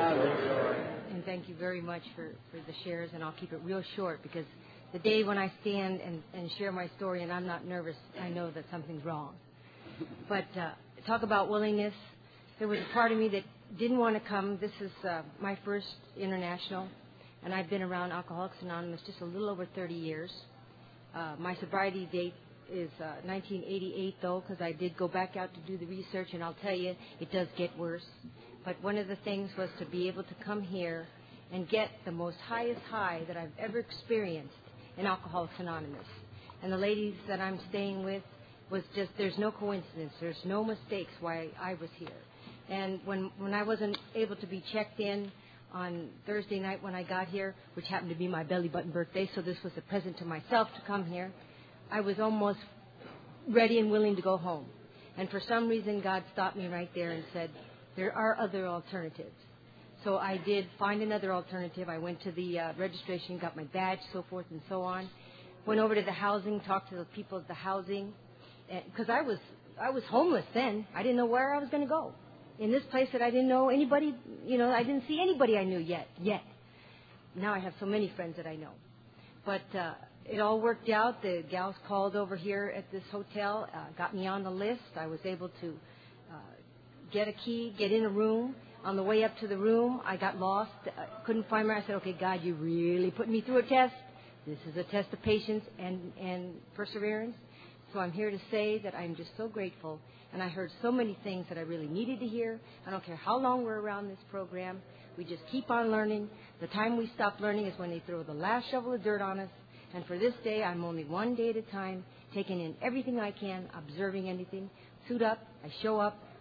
And thank you very much for the shares, and I'll keep it real short because the day when I stand and share my story and I'm not nervous, I know that something's wrong. But talk about willingness. There was a part of me that didn't want to come. This is my first international, and I've been around Alcoholics Anonymous just a little over 30 years. My sobriety date is 1988, though, because I did go back out to do the research, and I'll tell you, it does get worse. But one of the things was to be able to come here and get the most highest high that I've ever experienced in Alcoholics Anonymous. And the ladies that I'm staying with was just, there's no coincidence, there's no mistakes why I was here. And when I wasn't able to be checked in on Thursday night when I got here, which happened to be my belly button birthday, so this was a present to myself to come here, I was almost ready and willing to go home. And for some reason, God stopped me right there and said, there are other alternatives. So I did find another alternative. I went to the registration, got my badge, so forth and so on. Went over to the housing, talked to the people at the housing, because I was homeless then. I didn't know where I was going to go. In this place that I didn't know anybody, I didn't see anybody I knew yet. Now I have so many friends that I know. But it all worked out. The gals called over here at this hotel, got me on the list. I was able to get a key, get in a room. On the way up to the room, I got lost. Couldn't find me. I said, okay, God, you really put me through a test. This is a test of patience and perseverance. So I'm here to say that I'm just so grateful. And I heard so many things that I really needed to hear. I don't care how long we're around this program. We just keep on learning. The time we stop learning is when they throw the last shovel of dirt on us. And for this day, I'm only one day at a time, taking in everything I can, observing anything. Suit up, I show up,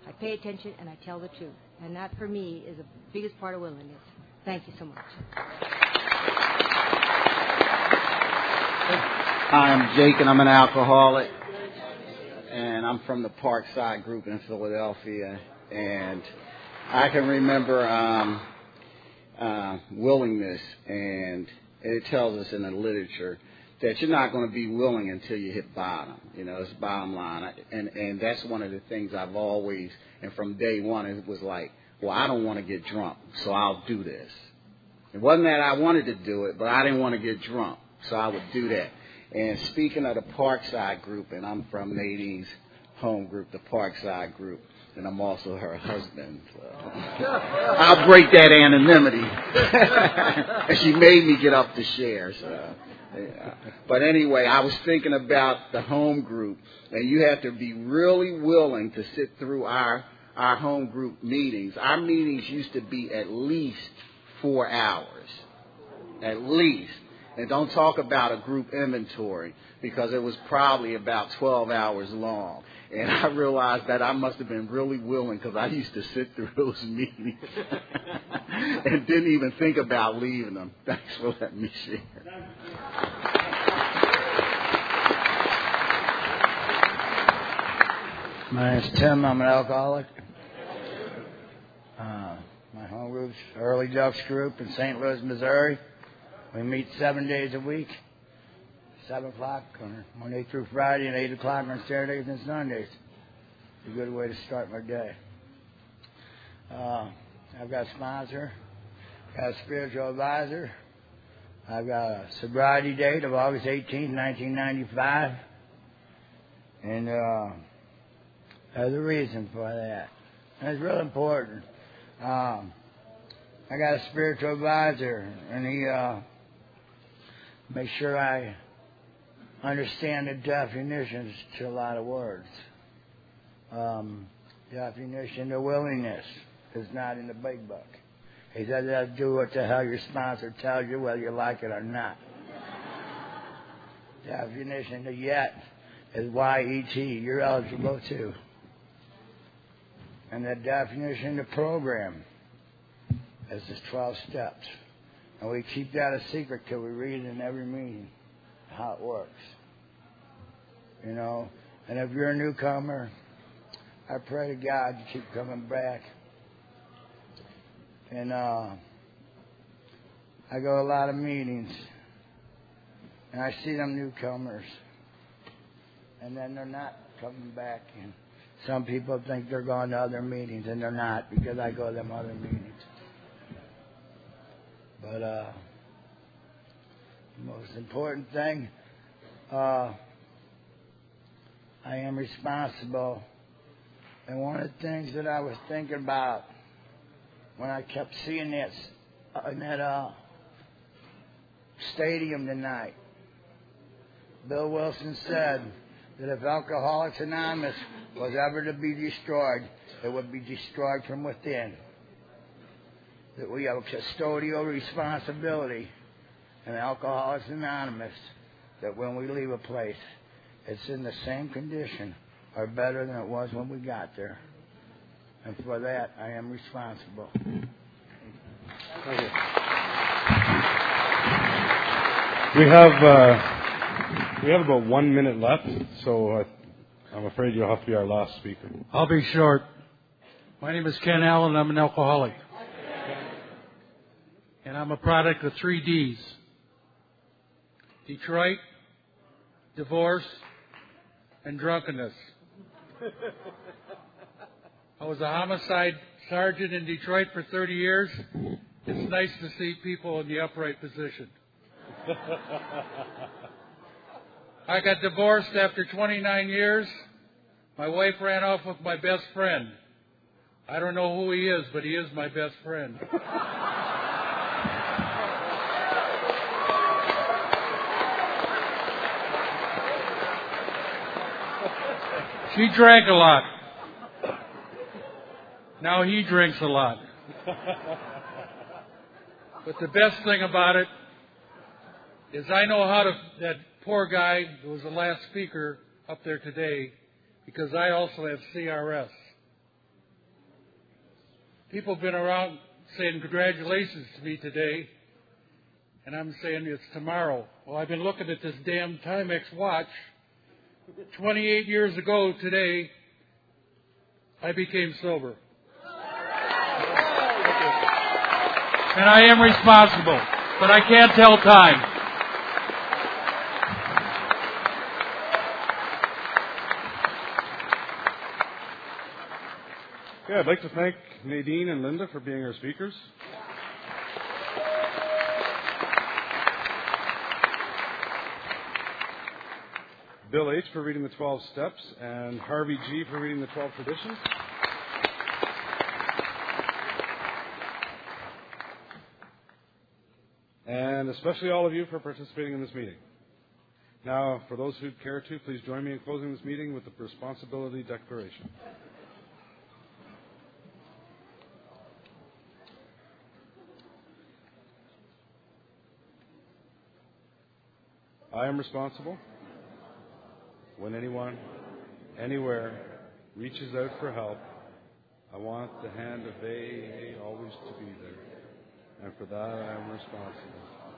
I pay attention, and I tell the truth. And that, for me, is the biggest part of willingness. Thank you so much. Hi, I'm Jake, and I'm an alcoholic. And I'm from the Parkside group in Philadelphia. And I can remember willingness, and it tells us in the literature that you're not going to be willing until you hit bottom. You know, it's bottom line. And that's one of the things I've always, and from day one, it was like, well, I don't want to get drunk, so I'll do this. It wasn't that I wanted to do it, but I didn't want to get drunk, so I would do that. And speaking of the Parkside group, and I'm from Nadine's home group, the Parkside group, and I'm also her husband. So I'll break that anonymity. And she made me get up to share. So. Yeah. But anyway, I was thinking about the home group, and you have to be really willing to sit through our home group meetings. Our meetings used to be at least 4 hours. At least. And don't talk about a group inventory, because it was probably about 12 hours long. And I realized that I must have been really willing, because I used to sit through those meetings and didn't even think about leaving them. Thanks for letting me share. My name's Tim. I'm an alcoholic. My home group's Early Ducks Group in St. Louis, Missouri. We meet 7 days a week, 7 o'clock on Monday through Friday, and 8 o'clock on Saturdays and Sundays. It's a good way to start my day. I've got a sponsor, got a spiritual advisor. I've got a sobriety date of August 18, 1995. And there's a reason for that. And it's real important. I got a spiritual advisor, and he makes sure I understand the definitions to a lot of words. Definition to willingness is not in the big book. He says that do what the hell your sponsor tells you, whether you like it or not. Definition to yet is Y-E-T. You're eligible too. And the definition to program is the 12 steps. And we keep that a secret till we read it in every meeting, how it works. You know, and if you're a newcomer, I pray to God you keep coming back. And I go to a lot of meetings, and I see them newcomers, and then they're not coming back. And some people think they're going to other meetings, and they're not, because I go to them other meetings. But the most important thing, I am responsible. And one of the things that I was thinking about when I kept seeing this in that stadium tonight, Bill Wilson said that if Alcoholics Anonymous was ever to be destroyed, it would be destroyed from within. That we have a custodial responsibility in Alcoholics Anonymous, that when we leave a place, it's in the same condition or better than it was when we got there. And for that, I am responsible. Thank you. We have about 1 minute left, so I'm afraid you'll have to be our last speaker. I'll be short. My name is Ken Allen. I'm an alcoholic. And I'm a product of 3 Ds. Detroit, divorce, and drunkenness. I was a homicide sergeant in Detroit for 30 years. It's nice to see people in the upright position. I got divorced after 29 years. My wife ran off with my best friend. I don't know who he is, but he is my best friend. She drank a lot. Now he drinks a lot. But the best thing about it is I know how to, that poor guy who was the last speaker up there today, because I also have CRS. People have been around saying congratulations to me today, and I'm saying it's tomorrow. Well, I've been looking at this damn Timex watch. 28 years ago today, I became sober. And I am responsible, but I can't tell time. Okay, I'd like to thank Nadine and Linda for being our speakers. Bill H. for reading the 12 steps, and Harvey G. for reading the 12 traditions. And especially all of you for participating in this meeting. Now, for those who care to, please join me in closing this meeting with the responsibility declaration. I am responsible when anyone, anywhere, reaches out for help. I want the hand of AA always to be there, and for that I am responsible.